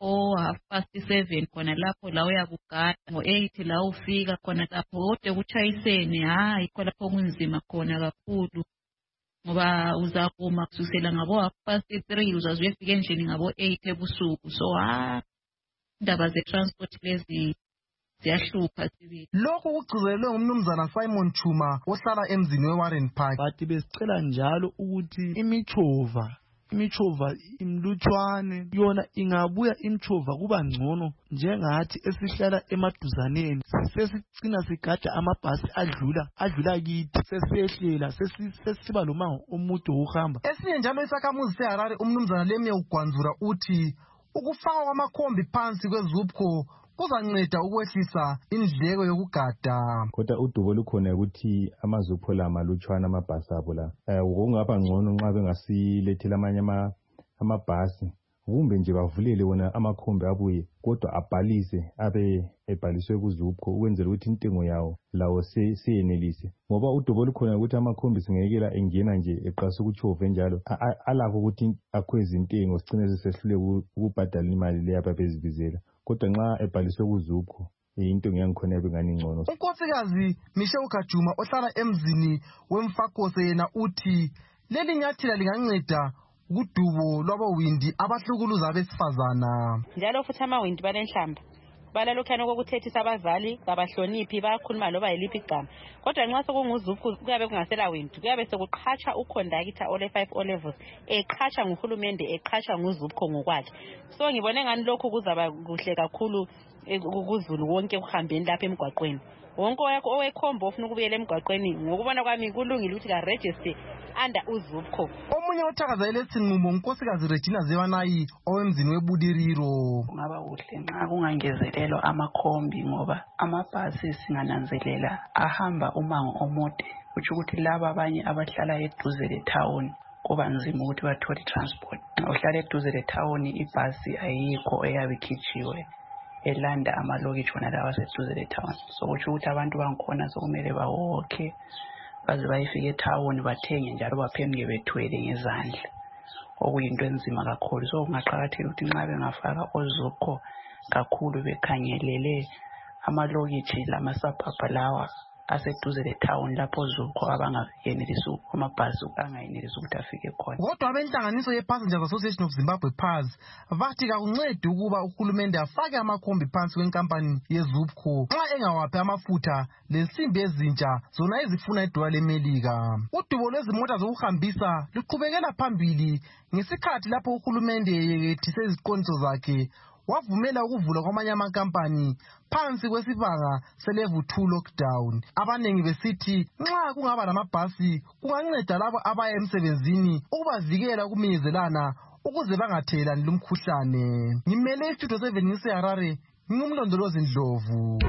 o7:30 khona lapho la uyakugada ngo-8 la ufika khona lapho kodwa kutshayisene hayi khona lapho kunzima khona kakhulu, ngoba uzakuma kusukela ngabo-3 uzaze uyefika endlini ngabo-8 ebusuku. So indaba ze-transport lezi ziyahlupha sibili. Lokhu kugcizelwe ngumnumzana Simon Chuma ohlala emzini weWarren Park. Bathi besicela njalo ukuthi imichova imlutshwane yona ingabuya imchova kuba ngcono njengathi esihlala emaduzaneni sesicina sigada amabhasi adlula kithi sesehlela sesiba lomango omude wokuhamba. Esinye njalo isakhamuzi seHarare umnumzana Lemye Ugwanzura uthi ukufakwa kwamakhombi phansi kweZUPCO kuzanceda ukwehlisa indleko yokugada. Kodwa udubo lukhona ukuthi amaZUPCO la malutshwana amabhasi abo la kungaba ngcono nxa bengasilethela amanye amabhasi kumbe nje bavulele wona amakhombi abuye kodwa abhalise abe ebhaliswe kuZUPCO ukwenzela ukuthi intengo yawo lawo siyenelise, ngoba udubo lukhona ukuthi amakhombi singekela engena nje eqasa ukutshove njalo alakho ukuthi akhweze intengo sicine sesehlule ukubhadala imali leyo ababezibizela, kodwa nxa ebhaliswe kuZUPCO into ngiyangikhona ebengani ngcono. Unkosikazi Michelle Kajuma ohlala emzini weMfakose yena uthi leli nyathela linganceda kudubo lwabawindi abahlukuluza abesifazana. Njalo futhi amawindi balenhlamba balalokhana kokuthethisa abazali babahloniphi bayakhuluma loba yiliphi igama, kodwa nxa sokunguZUPCO kuyabe kungasela windi, kuyabe sekuqhatsha ukhondakitha ole5 O-levels eqhatsha nguhulumende eqhatsha nguZUPCO ngokwakhe. So ngibone ngani lokhu kuzaba kuhle kakhulu kuzulu wonke ukuhambeni lapha emgwaqweni. Wonke owekhombo ofuna ukubuyela emgwaqweni ngokubona kwami kulungile ukuthi ka-register under uZUPCO. Omunye othakazelele sinqumo unkosikazi Regina Zewanayi owemzini weBudiriro. Kungaba kuhle nxa kungangezelelwa amakhombi ngoba amabhasi singananzelela ahamba umango omude, kutsho ukuthi laba abanye abahlala eduze letown kuba nzima ukuthi bathole transport. Uhlala eduze letown ibhasi ayikho eyabe ikhijiwe elanda amalokitshi wona lawa aseduze letown, so kutsho ukuthi abantu bangikhona sokumele bawokhe baze bayifike etown bathenge njalo baphenduke bethwele ngezandla, okuyinto enzima kakhulu. So kungaqakatheka ukuthi nxa bengafaka oZUPCO kakhulu bekhangelele amalokitshi lamasabhabha lawa aseduze letown lapho oZUPCO abangayenelisi amabhasi angayenelisi ukuthi afike khona. Kodwa abenhlanganiso ye-Passengers Association of Zimbabwe PAS bathi kakuncedi ukuba uhulumende afake amakhombi phansi kwenkampani yeZUPCO nxa engawaphi amafutha lensimbi ezintsha zona ezifuna idola leMelika. Udubo lwezimota zokuhambisa luqhubekela phambili ngesikhathi lapho uhulumende yekethise iziqondiso zakhe wavumela ukuvula kwamanye amakampani phansi kwesibanga se-level 2 lockdown. Abanengi besithi nxa kungaba lamabhasi kunganceda labo abaya emsebenzini ukubavikela ukuminyezelana ukuze bangathelelani lumkhuhlane. Ngimele istudio 7 ngiseHarare, ngingumlondolozi Ndlovu.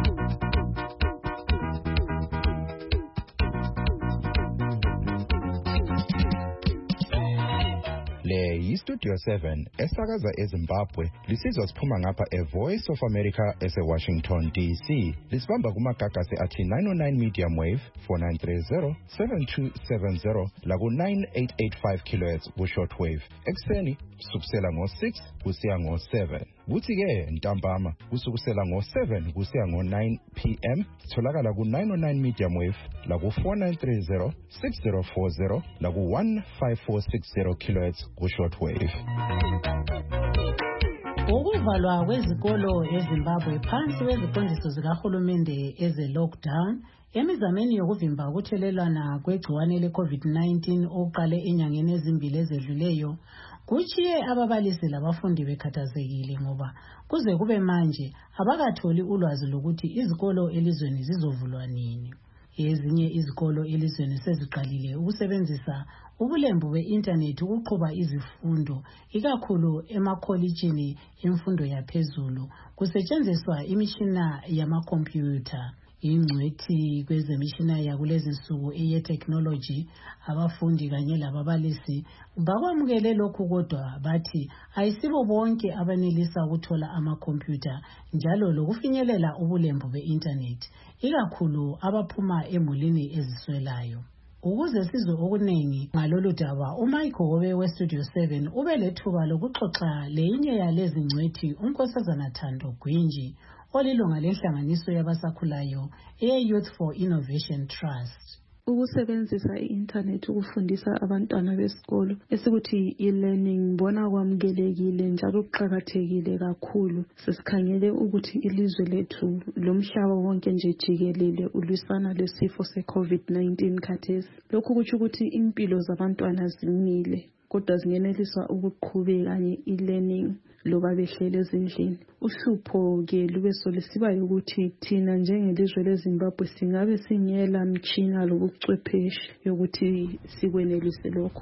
Le yiStudio 7 esakaza eZimbabwe lisizwa siphuma ngapha eVoice of America eseWashington DC. Lisibamba kumagagasi athi 909 medium wave 4930 7270 laku 9885 kHz ku shortwave. Ekseni kusukela ngo6 kusiya ngo7. Kuthi ke ntambama kusukela ngo7 kusiya ngo9 PM tholakala ku 909 medium wave laku 4930 6040 laku 15460 kHz ku shortwave. Ukuvalwa kwezikolo eZimbabwe phansi kweziqondiso zikahulumende eze-lockdown emizameni yokuvimba ukuthelelwana kwegciwane le-COVID-19 oqale enyangeni ezimbili ezedluleyo kutshiye ababalisi labafundi bekhathazekile ngoba kuze kube manje abakatholi ulwazi lokuthi izikolo elizweni zizovulwa nini. Ezinye izikolo elizweni seziqalile ukusebenzisa ubulembu be-internet ukuqhuba izifundo ikakhulu emakholejini emfundo yaphezulu kusetshenziswa imitshina yamakhompyutha. Ingcwethi kwezemishina yakulezi nsuku eye-technology, abafundi kanye lababalisi bakwamukele lokhu, kodwa bathi ayisibo bonke abenelisa ukuthola amakhompyutha njalo lokufinyelela ubulembu be-internet, ikakhulu abaphuma emulini eziswelayo. Ukuze sizwe okuningi ngalolu daba, uMichael Hobe weStudio 7 ube lethuba lokuxoxa leyinye yalezi ngcwethi, uNkosazana Thando Gwinji, olilunga lenhlanganiso yabasakhulayo eye-Youth for Innovation Trust. Ukusebenzisa i-internet ukufundisa abantwana besikolo esikuthi e-learning ngibona kwamukelekile njalo kuqakathekile kakhulu. Sesikhangele ukuthi ilizwe lethu lomhlaba wonke nje jikelele ulwisana lesifo se-COVID-19 khathesi. Lokhu kutsho ukuthi impilo zabantwana zimile, kodwa zingeneliswa ukuqhubeka nge-e-learning loba behlele ezindlini. Uhlupho-ke lube solisiba ukuthi thina njengelizwe leZimbabwe singabe singela mtshina lobuchwepheshe yokuthi sikwenelise lokho.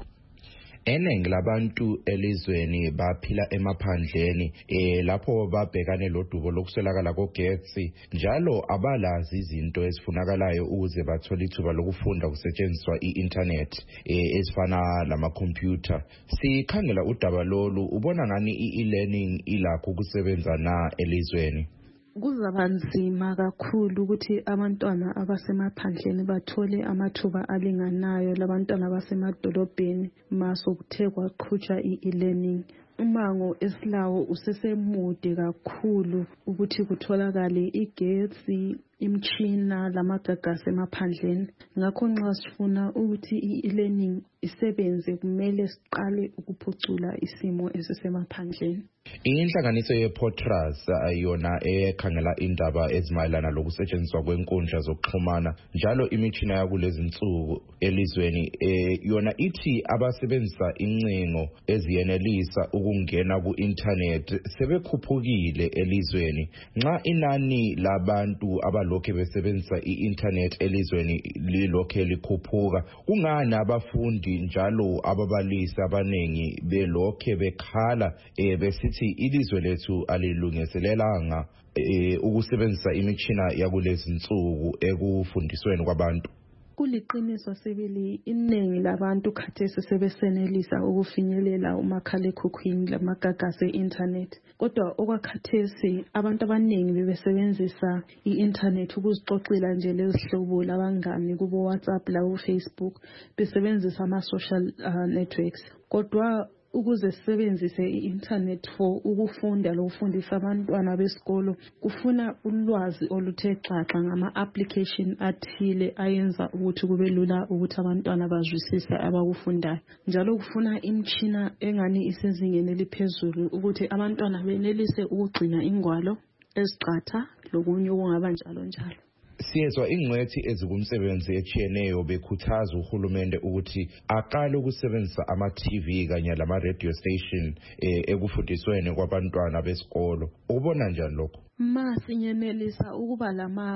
Eningi labantu elizweni baphila emaphandleni lapho babhekane lodubo lokuswelakala kogetsi, njalo abalazi izinto ezifunakalayo ukuze bathole ithuba lokufunda kusetshenziswa i-internet ezifana lamakhompyutha. Sikhangela udaba lolu, ubona ngani i-e-learning ilakho ukusebenza na elizweni? Kuzaba nzima kakhulu ukuthi abantwana abasemaphandleni bathole amathuba alinganayo labantwana abasemadolobheni masokuthe kwaqhutshwa i-e-learning. Umango esilawo usesemude kakhulu ukuthi kutholakale igetsi, imtshina lamagagasi emaphandleni. Ngakho nxa sifuna ukuthi i-e-learning isebenze kumele siqale ukuphucula isimo esisemaphandleni. Inhlanganiso ye-Potras yona ekhangela indaba ezimayelana lokusetshenziswa kwenkundla zokuxhumana njalo imitshina yakulezi nsuku elizweni yona ithi abasebenzisa incingo eziyenelisa ukungena ku-internet sebekhuphukile elizweni. Nxa inani labantu abalokhe besebenzisa i-internet elizweni lilokhe likhuphuka, kungani abafundi njalo ababalisi abanengi belokhe bekhala besithi ilizwe lethu alilungiselelanga ukusebenzisa imitshina yakulezi nsuku ekufundisweni kwabantu? Kuliqiniso sibili, iningi labantu khathesi sebesenelisa ukufinyelela umakhalekhukhwini lamagagasi e-internet. Kodwa okwakhathesi abantu abaningi bebesebenzisa i-internet ukuzixoxela nje lezihlobo labangani kubo WhatsApp labo Facebook, besebenzisa ama-social networks. Kodwa ukuze sisebenzise i-internet for ukufunda lokufundisa abantwana besikolo kufuna ulwazi oluthe xaxa ngama-application athile ayenza ukuthi kube lula ukuthi abantwana bazwisise abakufundayo. Njalo kufuna imtshina engani isezingeni eliphezulu ukuthi abantwana benelise ukugcina ingwalo eziqatha lokunye okungaba njalo njalo. Siyezwa ingcwethi ezikumsebenzi etshiyeneyo bekhuthaza uhulumende ukuthi aqale ukusebenzisa ama-TV kanye lama-radio station ekufundisweni kwabantwana besikolo. Ubona njani lokho? Masinyenelisa ukuba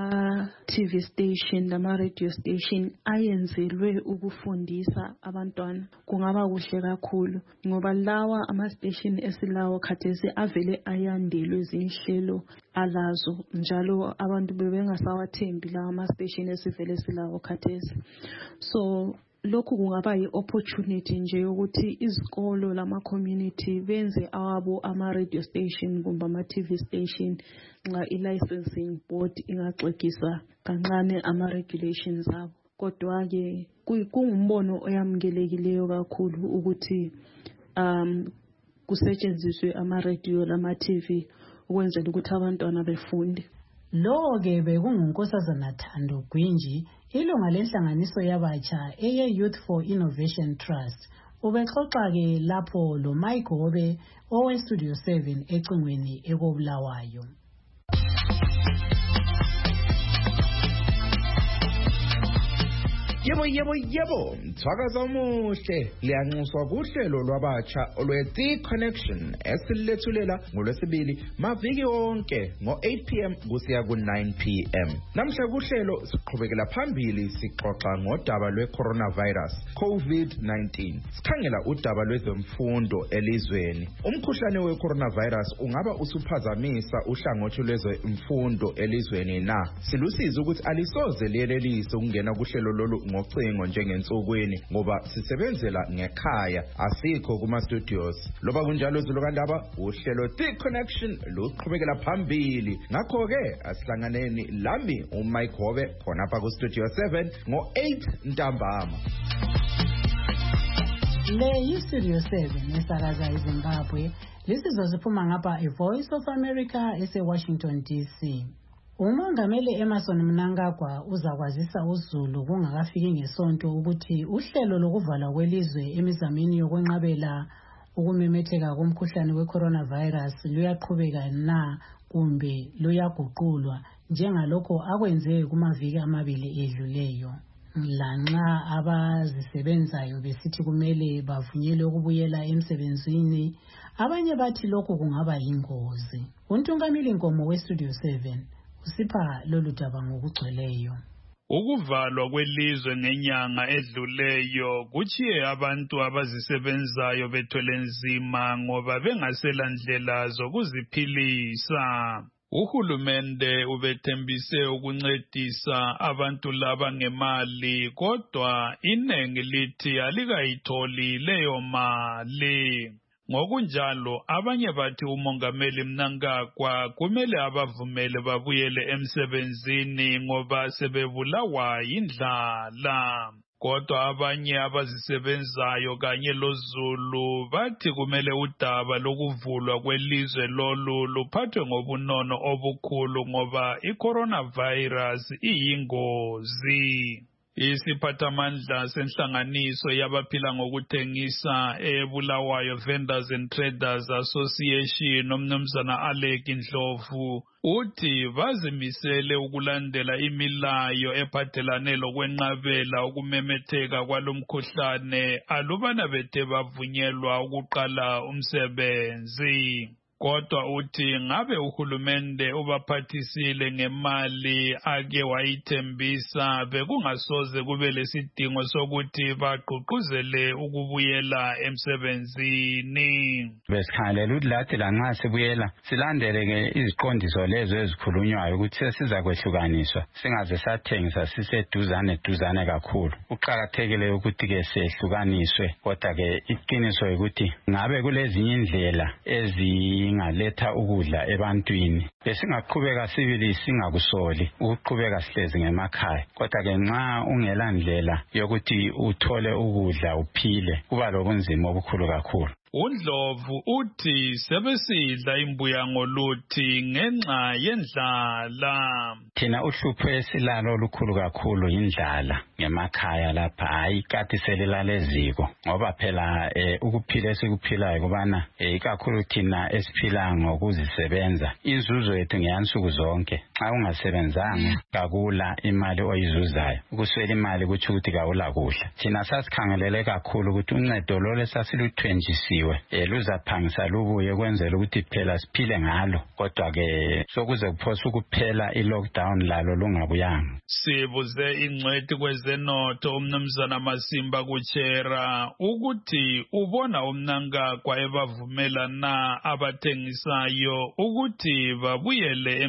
lama-TV station lama-radio station ayenzelwe ukufundisa abantwana kungaba kuhle kakhulu, ngoba lawa ama-station esilawo khathesi avele ayandelwe zinhlelo alazo, njalo abantu bebengasawathembi lawa ama-station esivele silawo khathesi. So lokhu kungaba yi-opportunity nje yokuthi izikolo lama-community benze awabo ama-radio station kumbe ama-TV station nxa i-licensing board ingaxegisa kancane ama-regulations abo. Kodwa-ke kungumbono oyamukelekileyo kakhulu ukuthi kusetshenziswe ama-radio lama-TV ukwenzela ukuthi abantwana befunde. Lo-ke bekunguNkosazana Thando Gwinji, ilunga lenhlanganiso yabatsha eye-Youth for Innovation Trust. Ubexoxa-ke lapho lo Michael Hobe oweStudio 7 ecingweni ekobulawayo. Yebo, mthwakaza omuhle liyanxuswa kuhlelo lwabatsha olwe-The Connection esilethulela ngoLwesibili maviki wonke ngo-8 p.m. kusiya ku-9 p.m. Namhla kuhlelo siqhubekela phambili sixoxa ngodaba lwe-coronavirus COVID-19. Sikhangela udaba lwezemfundo elizweni. Umkhuhlane we-coronavirus ungaba usuphazamisa uhlangothi lwezemfundo elizweni na. Silusiza ukuthi alisoze liyelelise ukungena kuhlelo lolu ngocingo njengensukwini ngoba sisebenzela ngekhaya asikho kuma-studios. Loba kunjalo zilokandaba uhlelo The Connection luqhubekela phambili. Ngakho-ke asihlanganeni lami uMike Hobe khonapha ku-Studio 7 ngo-8 ntambama. Le yi-Studio 7 esakaza eZimbabwe. Lisizwa siphuma ngapha iVoice of America ese-Washington DC. Umongameli Emmerson Mnangagwa uzakwazisa uZulu kungakafiki ngesonto ukuthi uhlelo lokuvalwa kwelizwe emizameni yokwenqabela ukumemetheka komkhuhlane we-coronavirus luyaqhubeka na kumbe luyaguqulwa njengalokho akwenze kumaviki amabili edluleyo. Lanxa abazisebenzayo besithi kumele bavunyelwe ukubuyela emsebenzini, abanye bathi lokhu kungaba yingozi. Untungameli Nkomo weStudio 7 usipha lolu daba ngokugcweleyo. Ukuvalwa kwelizwe ngenyanga edluleyo kuchiye abantu abazisebenzayo bethwele nzima ngoba bengasela ndlela zokuziphilisa. Uhulumende ubethembise ukuncedisa abantu laba ngemali kodwa inengi lithi alikayitholi leyo mali. Ngokunjalo abanye bathi umongameli Mnangagwa kumele abavumele babuyele emsebenzini ngoba sebebulawa yindlala. Kodwa abanye abazisebenzayo kanye loZulu bathi kumele udaba lokuvulwa kwelizwe lolu luphathwe ngobunono obukhulu ngoba i-coronavirus iyingozi. Isiphathamandla senhlanganiso yabaphila ngokuthengisa eBulawayo Vendors and Traders Association uMnumzana Alec Ndlovu uthi bazimisele ukulandela imilayo ephathelane lokwenqabela ukumemetheka kwalomkhuhlane alubana bethe bavunyelwa ukuqala umsebenzi. Kodwa uthi ngabe uhulumende ubaphathisile ngemali ake wayithembisa bekungasoze kube lesidingo sokuthi bagqugquzele ukubuyela emsebenzini. Besikhangelela ukuthi lathi lanxa sibuyela silandeleke iziqondiso lezo ezikhulunywayo ukuthi sesiza kwehlukaniswa singaze sathengisa siseduzane kakhulu. Uqakathekile ukuthi ke sehlukaniswe kodwa ke iqiniso ukuthi ngabe kulezinye indlela ingaletha ukudla ebantwini besingaqhubeka sibili singakusoli ukuqhubeka sihlezi ngemakhaya kodwa ke nxa ungela ndlela yokuthi uthole ukudla uphile kuba lobunzima obukhulu kakhulu. uNdlovu uthi sebesidla imbuya ngoluthi ngenxa yendlala. Thina uhlupho esilalo olukhulu kakhulu indlala ngemakhaya lapha hayi kati seleleziko ngoba phela ukuphila esikuphilayo kubana ikakhulu thina esiphila ngokuzisebenza inzuzo yethu ngeyansuku zonke. Xa ungasebenzanga kakula imali oyizuzayo ukuswela imali kuthi ukuthi kawula kudla. Thina sasikhangelele kakhulu ukuthi uncedo lolo sasiluthwenjisiwe luzaphangisa lubuye kwenzela ukuthi phela siphile ngalo kodwa ke sokuze kuphosa ukuphela i-lockdown lalo lungabuyanga. Sibuze ingcwethi kwezenotho uMnumzana Masimba kuchera ukuthi ubona uMnangagwa ebavumela na abathengisayo ukuthi babuyele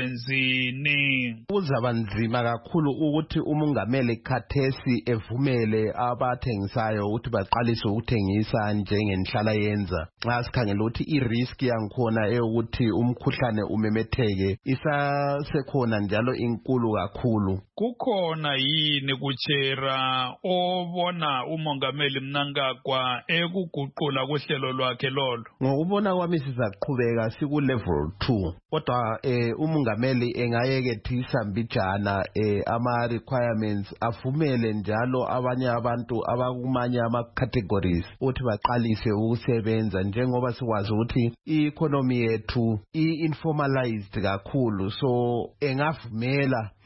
emsebenzini. Kuzaba nzima kakhulu ukuthi umongameli khathesi evumele abathengisayo ukuthi baqalise ukuthengisa njengenhlala yenza. Xa sikhangela ukuthi i-risk yangikhona ukuthi umkhuhlane umemetheke isasekhona njalo inkulu kakhulu. Kukhona yini kuchera obona umongameli Mnangagwa ekuguqula kuhlelo lwakhe lolo? Ngokubona kwami sizaqhubeka siku level 2 kodwa umongameli engayekethisa mbijana ama requirements avumele njalo abanye abantu abakumanye ama categories ukuthi baqalise ukusebenza njengoba sikwazi ukuthi i-economy yethu i-informalized kakhulu so engavumela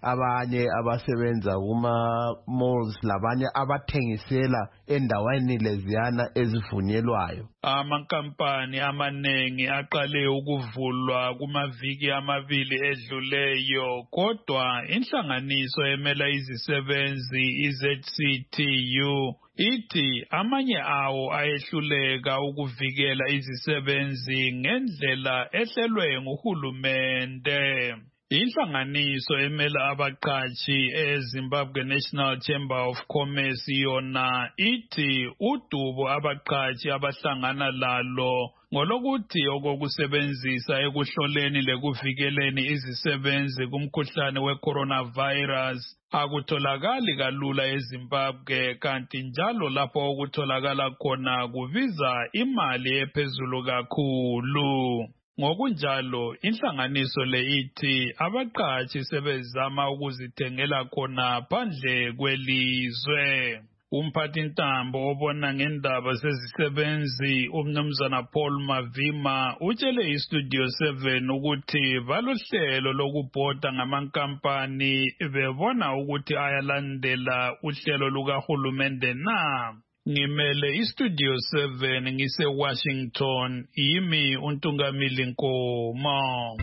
abanye abasebenza kuma malls labanye abathengisela endaweni leziyana ezivunyelwayo. Amankampani amanengi aqale ukuvulwa kumaviki amabili edluleyo, kodwa inhlanganiso emela izisebenzi iZCTU ithi amanye awo ayehluleka ukuvikela izisebenzi ngendlela ehlelwe nguhulumende. Inhlanganiso emela abaqhatshi eZimbabwe National Chamber of Commerce yona ithi udubo abaqhatshi abahlangana lalo ngolokuthi okokusebenzisa ekuhloleni lekuvikeleni izisebenzi kumkhuhlane we-coronavirus akutholakali kalula eZimbabwe, kanti njalo lapho okutholakala khona kubiza imali ephezulu kakhulu. Ngokunjalo inhlanganiso le ithi abaqhatshi sebezama ukuzithengela khona phandle kwelizwe. Umphathintambo obona ngendaba sezisebenzi umnumzana Paul Mavima utshele iStudio 7 ukuthi balohlelo lokubhoda ngamankampani bebona ukuthi ayalandela uhlelo lukahulumende na. Ngimele iStudio 7 ngise Washington, yimi uNtungamili Nkomo.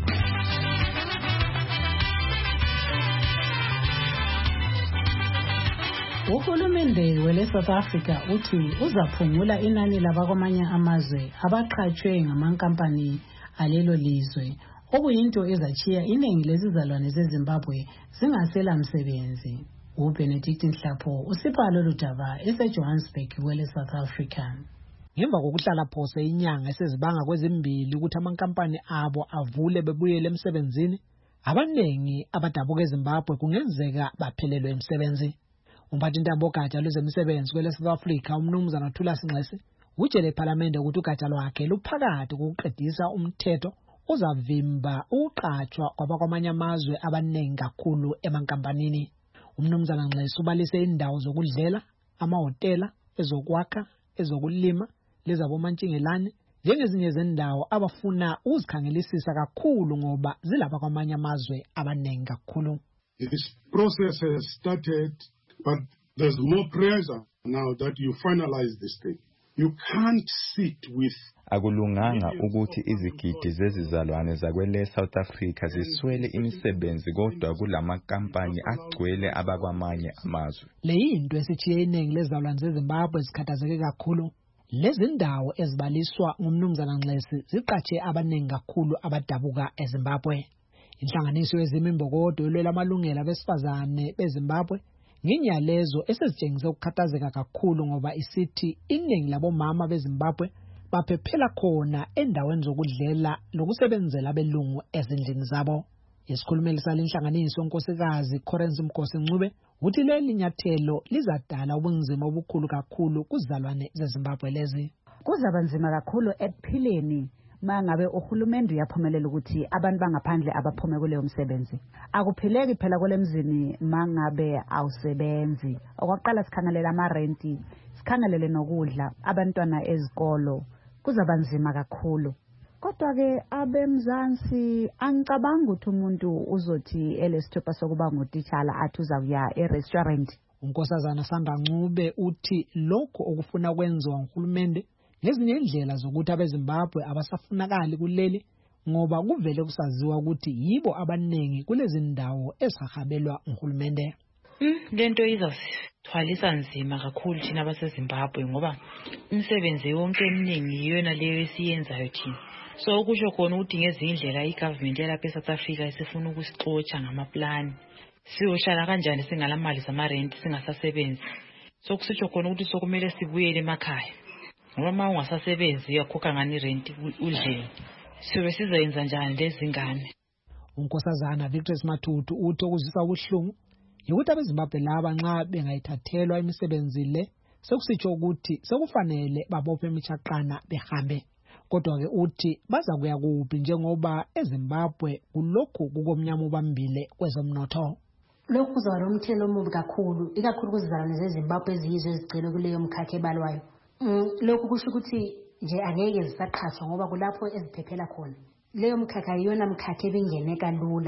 Uhulumende wele South Africa uthi uzaphungula inani labakwamanye amazwe abaqhatshwe ngamankampani alelo lizwe, okuyinto ezachiya iningi lezizalwane zeZimbabwe zingasela msebenzi. uBenedict Nhlapho usipha lolu daba eseJohannesburg wele South Africa. Ngemva kokuhlala phose inyanga esezibanga kwezimbili ukuthi amankampani abo avule bebuyele emsebenzini, abanengi abadabuka eZimbabwe kungenzeka baphelelwe emsebenzi. Umphathintambo ogatsha lwezemisebenzi kwele South Africa umnumzana Thula Sinxesi utshele ePhalamende ukuthi ugatsha lwakhe luphakathi kokuqedisa umthetho ozavimba ukuqatshwa kwabakwamanye amazwe abanengi kakhulu emankampanini. Umnumzana Nxesi ubalise indawo zokudlela, amahotela, ezokwakha, ezokulima, lezabomantshingelane njengezinye zendawo abafuna ukuzikhangelisisa kakhulu ngoba zilapha kwamanye amazwe abanengi kakhulu. This process has started, but there's more pressure now that you finalize this thing. You can't sit with akulunganga ukuthi izigidi zezizalwane zakwele South Africa ziswele imisebenzi kodwa kulamakampani agcwele abakwamanye amazwe. Le yinto esithiye iningi lezizalwane zeZimbabwe zikhathazeke kakhulu. Lezi ndawo ezibaliswa ngumnumzana Nxesi ziqatshe abanengi kakhulu abadabuka eZimbabwe. Inhlanganiso yezimimbokodo yolwela amalungelo abesifazane beZimbabwe nginyalezo esezitshengise ukukhathazeka kakhulu ngoba isithi iningi labomama beZimbabwe baphephela khona endaweni zokudlela lokusebenzela belungu ezindlini zabo. Isikhulumeli salenhlanganiso unkosikazi Corenzi Mgosi Ncube uthi leli nyathelo lizadala ubunzima obukhulu kakhulu kuzalwane zeZimbabwe lezi. Kuzaba nzima kakhulu ekuphileni mangabe uhulumende uyaphumelela ukuthi abantu bangaphandle abaphume kuleyo msebenzi. Akuphileki phela kwelemzini mangabe awusebenzi. Okwaqala sikhangelela amarenti, sikhangelele nokudla, abantwana ezikolo. Kuzaba nzima kakhulu. Kodwa ke abemzansi angicabanga ukuthi umuntu uzothi elesithupha sokuba ngutitshala athi uzakuya e-restaurant. Unkosazana Sandra Ncube uthi lokho okufuna kwenziwa nguhulumende ngezinye indlela zokuthi abeZimbabwe abasafunakali kuleli ngoba kuvele kusaziwa ukuthi yibo abanengi kulezi ndawo ezihabelwa nguhulumende. Lento izasithwalisa nzima kakhulu thina abaseZimbabwe ngoba imisebenzi yonke eminingi iyona leyo esiyenzayo thina. So kusho khona ukuthi ngezinye indlela igovernment yalapha eSouth Africa isifuna ukusixotsha ngamaplani. Siyohlala kanjani singalamali zamarent singasasebenzi. So kusho khona ukuthi sokumele sibuyele emakhaya. Ngoba uma ungasasebenzi uyakhokha ngani irent udleni. Sibe sizenza njani lezi ngane? Unkosazana Victor Matutu uthi okuzisa ubuhlungu ukuthi abeZimbabwe laba nxa bengayithathelwa imisebenzi le sekusitsho ukuthi sekufanele babophe imichaqana behambe. Kodwa ke uthi baza kuya kuphi njengoba eZimbabwe kulokhu kukomnyama ubambile kwezomnotho. Lokhu kuzaba nomthelo omubi kakhulu, ikakhulu kuzizalwane zeZimbabwe eziyizwe ezigcwele kuleyo mkhakha ebalwayo. Lokhu kusho ukuthi nje angeke zisaqhathwa ngoba kulapho eziphephela khona. Leyo mkhakha iyona mkhakha ebingeneka lula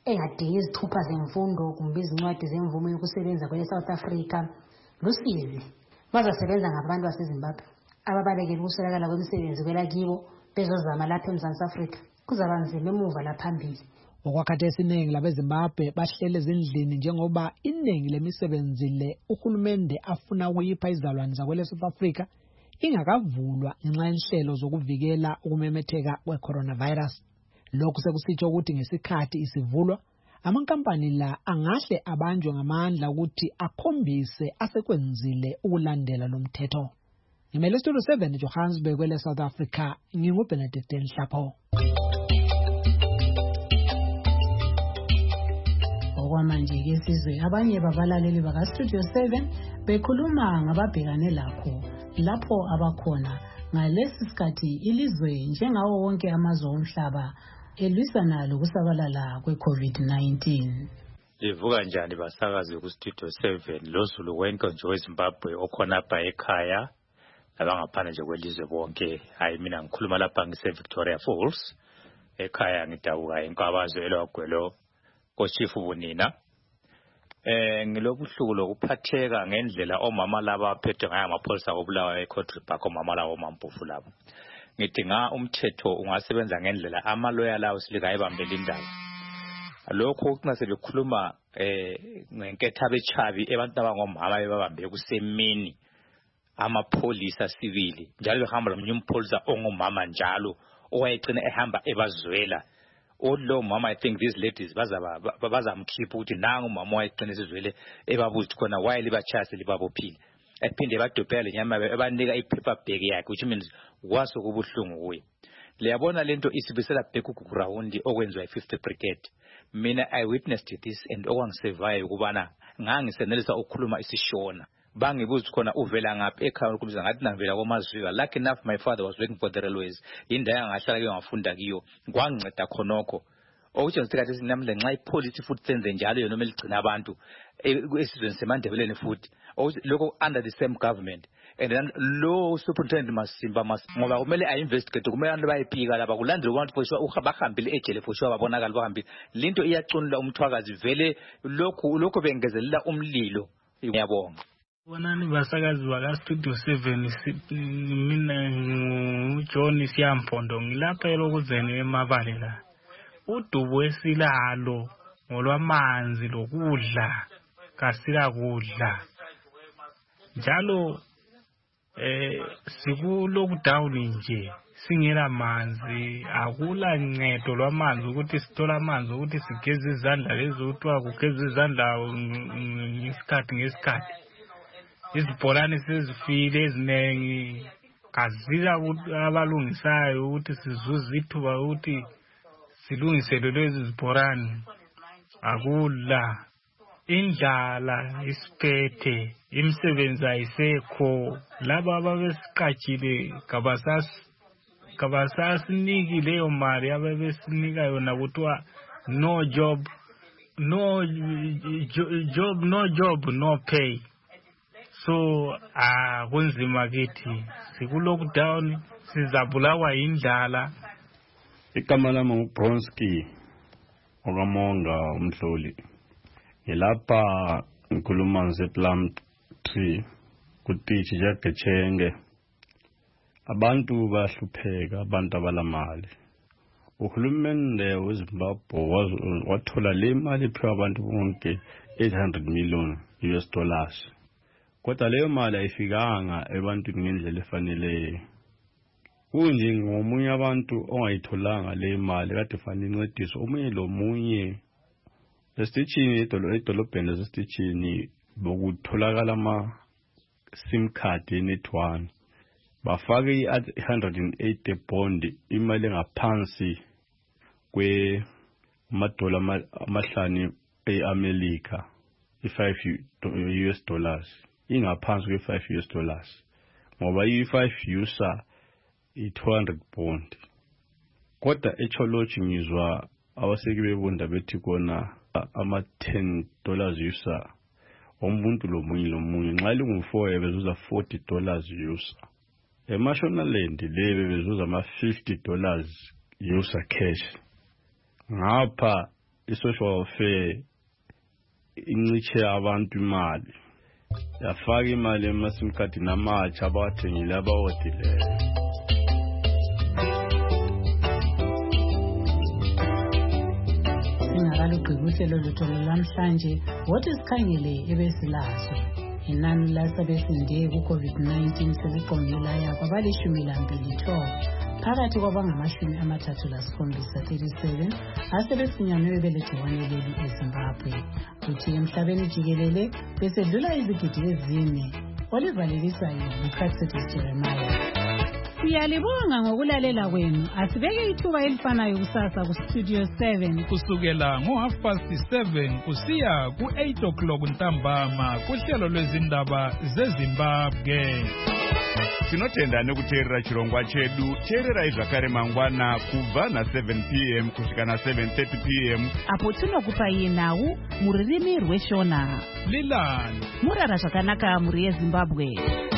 engadingi izithupha zemfundo kumbe izincwadi zemvume yokusebenza kwele South Africa lusizi bazasebenza ngabantu baseZimbabwe ababalekela ukuswelakala kwemisebenzi kwelakibo bezozama lapha eMzantsi Afrika kuzaba nzima emuva laphambili. Okwakhathesi iningi labeZimbabwe bahlele ezindlini njengoba iningi lemisebenzi le uhulumende afuna ukuyipha izalwane zakwele South Africa ingakavulwa ngenxa yenhlelo zokuvikela ukumemetheka kwe-coronavirus. Lokhu sekusitsho ukuthi ngesikhathi isivulwa amankampani la angahle abanjwe ngamandla ukuthi akhombise asekwenzile ukulandela lo mthetho. Ngimele Studio 7 Johannesburg kwele South Africa nginguBenedict Nhlapho. Okwamanje ke sizwe abanye babalaleli baka Studio 7 bekhuluma ngababhekane lapho abakhona ngalesi sikhathi ilizwe njengawo wonke amazwe omhlaba elwisana lokusabalala kwe-COVID-19. Livuka njani basakazi ku Studio 7 lozulu wonke nje weZimbabwe okhona apha ekhaya abangaphana nje kwelizwe bonke. Hayi mina ngikhuluma lapha ngise Victoria Falls ekhaya ngidabuka enkabazwe elwagwelo kochifu bunina. Ngilobuhluku lokuphatheka ngendlela omama laba aphethe ngayo amapholisa obulawa eCotribak omama labo omampofu labo. Ngidinga umthetho ungasebenza ngendlela amaloya lawo silika ebambela indaba. Lokho kunase bekhuluma ngenketha bechabi abantu abangomama bebabambe kusemini amapholisa civil njalo behamba lo umpholisa ongumama njalo owayegcina ehamba ebazwela. Lo mama, I think these ladies bazamkhipha ukuthi nangu mama wayegcina sizwele ebabuza khona why libachasi libabophile ephinde badobhela lenyama ebanika ipaper bag yakhe, which means waso kubuhlungu kuye. Liyabona lento isibisela bheka ground okwenziwa i50 brigade. Mina I witnessed this and okwangisevayo ukubana ngangisenelisa ukukhuluma isishona. Bangibuza khona uvela ngaphi ekhaya ukubiza ngathi navela komazwika. Lucky enough my father was working for the railways. Indaya ngahlala ke ngafunda kiyo kwangiceda khonokho. Okuthi ngisikhathi sinamhle nxa ipolice futhi senze njalo yona eligcina abantu esizweni semandebeleni futhi. Lokho under the same government. And then lo superintendent Masimba ngoba kumele ainvestigate kumele abantu bayiphika laba kulandela abantu for sure bahambile ejele for sure babonakala bahambile. Linto iyacunula umthwakazi vele lokho bengezelela umlilo. Ngiyabonga. Bonani basakazi baka Studio 7 mina uJohn Siyampondo ngilapha elokuzeni emabale la. Udubo esilalo ngolwamanzi lokudla kasila kudla. Njalo siku lockdown nje singela manzi akula ncedo lwamanzi ukuthi sithola amanzi ukuthi sigeze izandla lezothiwa kugeza izandla ngesikhathi. Izibholane sezifile ezinengi kazila abalungisayo ukuthi sizuze ithuba ukuthi silungisele lezi zibholane akula indlala isiphethe imisebenzi ayisekho laba ababesiqatshile kabasasi leyo mali ababesinika yona kuthiwa no job no pay. So kunzima kithi siku lockdown sizabulawa indlala. Igama lami nguBronski okamonga umhloli. Ngilapha ngikhuluma ngePlum Tree kutichi jagechenge. Abantu bahlupheka abantu abalamali. Uhulumende weZimbabwe wathola le mali phe abantu bonke 800 million US dollars. Kodwa leyo mali ayifikanga ebantwini ngendlela efanele. Kunje ngomunye abantu ongayitholanga le mali kade fanele incediso omunye lomunye lesitishini edolobheni lesitishini bokutholakala ama SIM card network bafake i180 bond imali engaphansi kwe $5 eAmerica i5 US dollars ingaphansi kwe5 US dollars ngoba i5 user i200 bond. Kodwa echology ngizwa abaseki bebonda bethi kona ama$10 user umuntu lomunye nxa lingu4 bezuza $40 user. Emashonaland lebe bezuza ama$50 user cash. Ngapha i-social welfare incitshe abantu imali yafaka imali emasim cardini amatsha abawathengile abawodileyo. Singakalugqiba uhlelo lwethu lwamhlanje wothi sikhangele ebesilazo inani lasebesinde ku-COVID-19 seliqongela kwaba-12 phakathi kwabangama-37 asebefunyanwe bebelegciwane leli eZimbabwe. Kuthi emhlabeni jikelele besedlula izigidi ezine. Olivalelisayo nguCraxetis Jeremiah. Siyalibonga ngokulalela kwenu. Asibeke ithuba elifanayo kusasa kuStudio 7 kusukela ngo7:30 kusiya ku8 ntambama kuhlelo lwezindaba zeZimbabwe. Tinotenda nekuteerera chirongwa chedu. Teerera zvakare mangwana kubva na7 p.m. kusvika na7:30 p.m. apo tinokupai nhau muririmi rweshona. Lilani murara zvakanaka muri yeZimbabwe.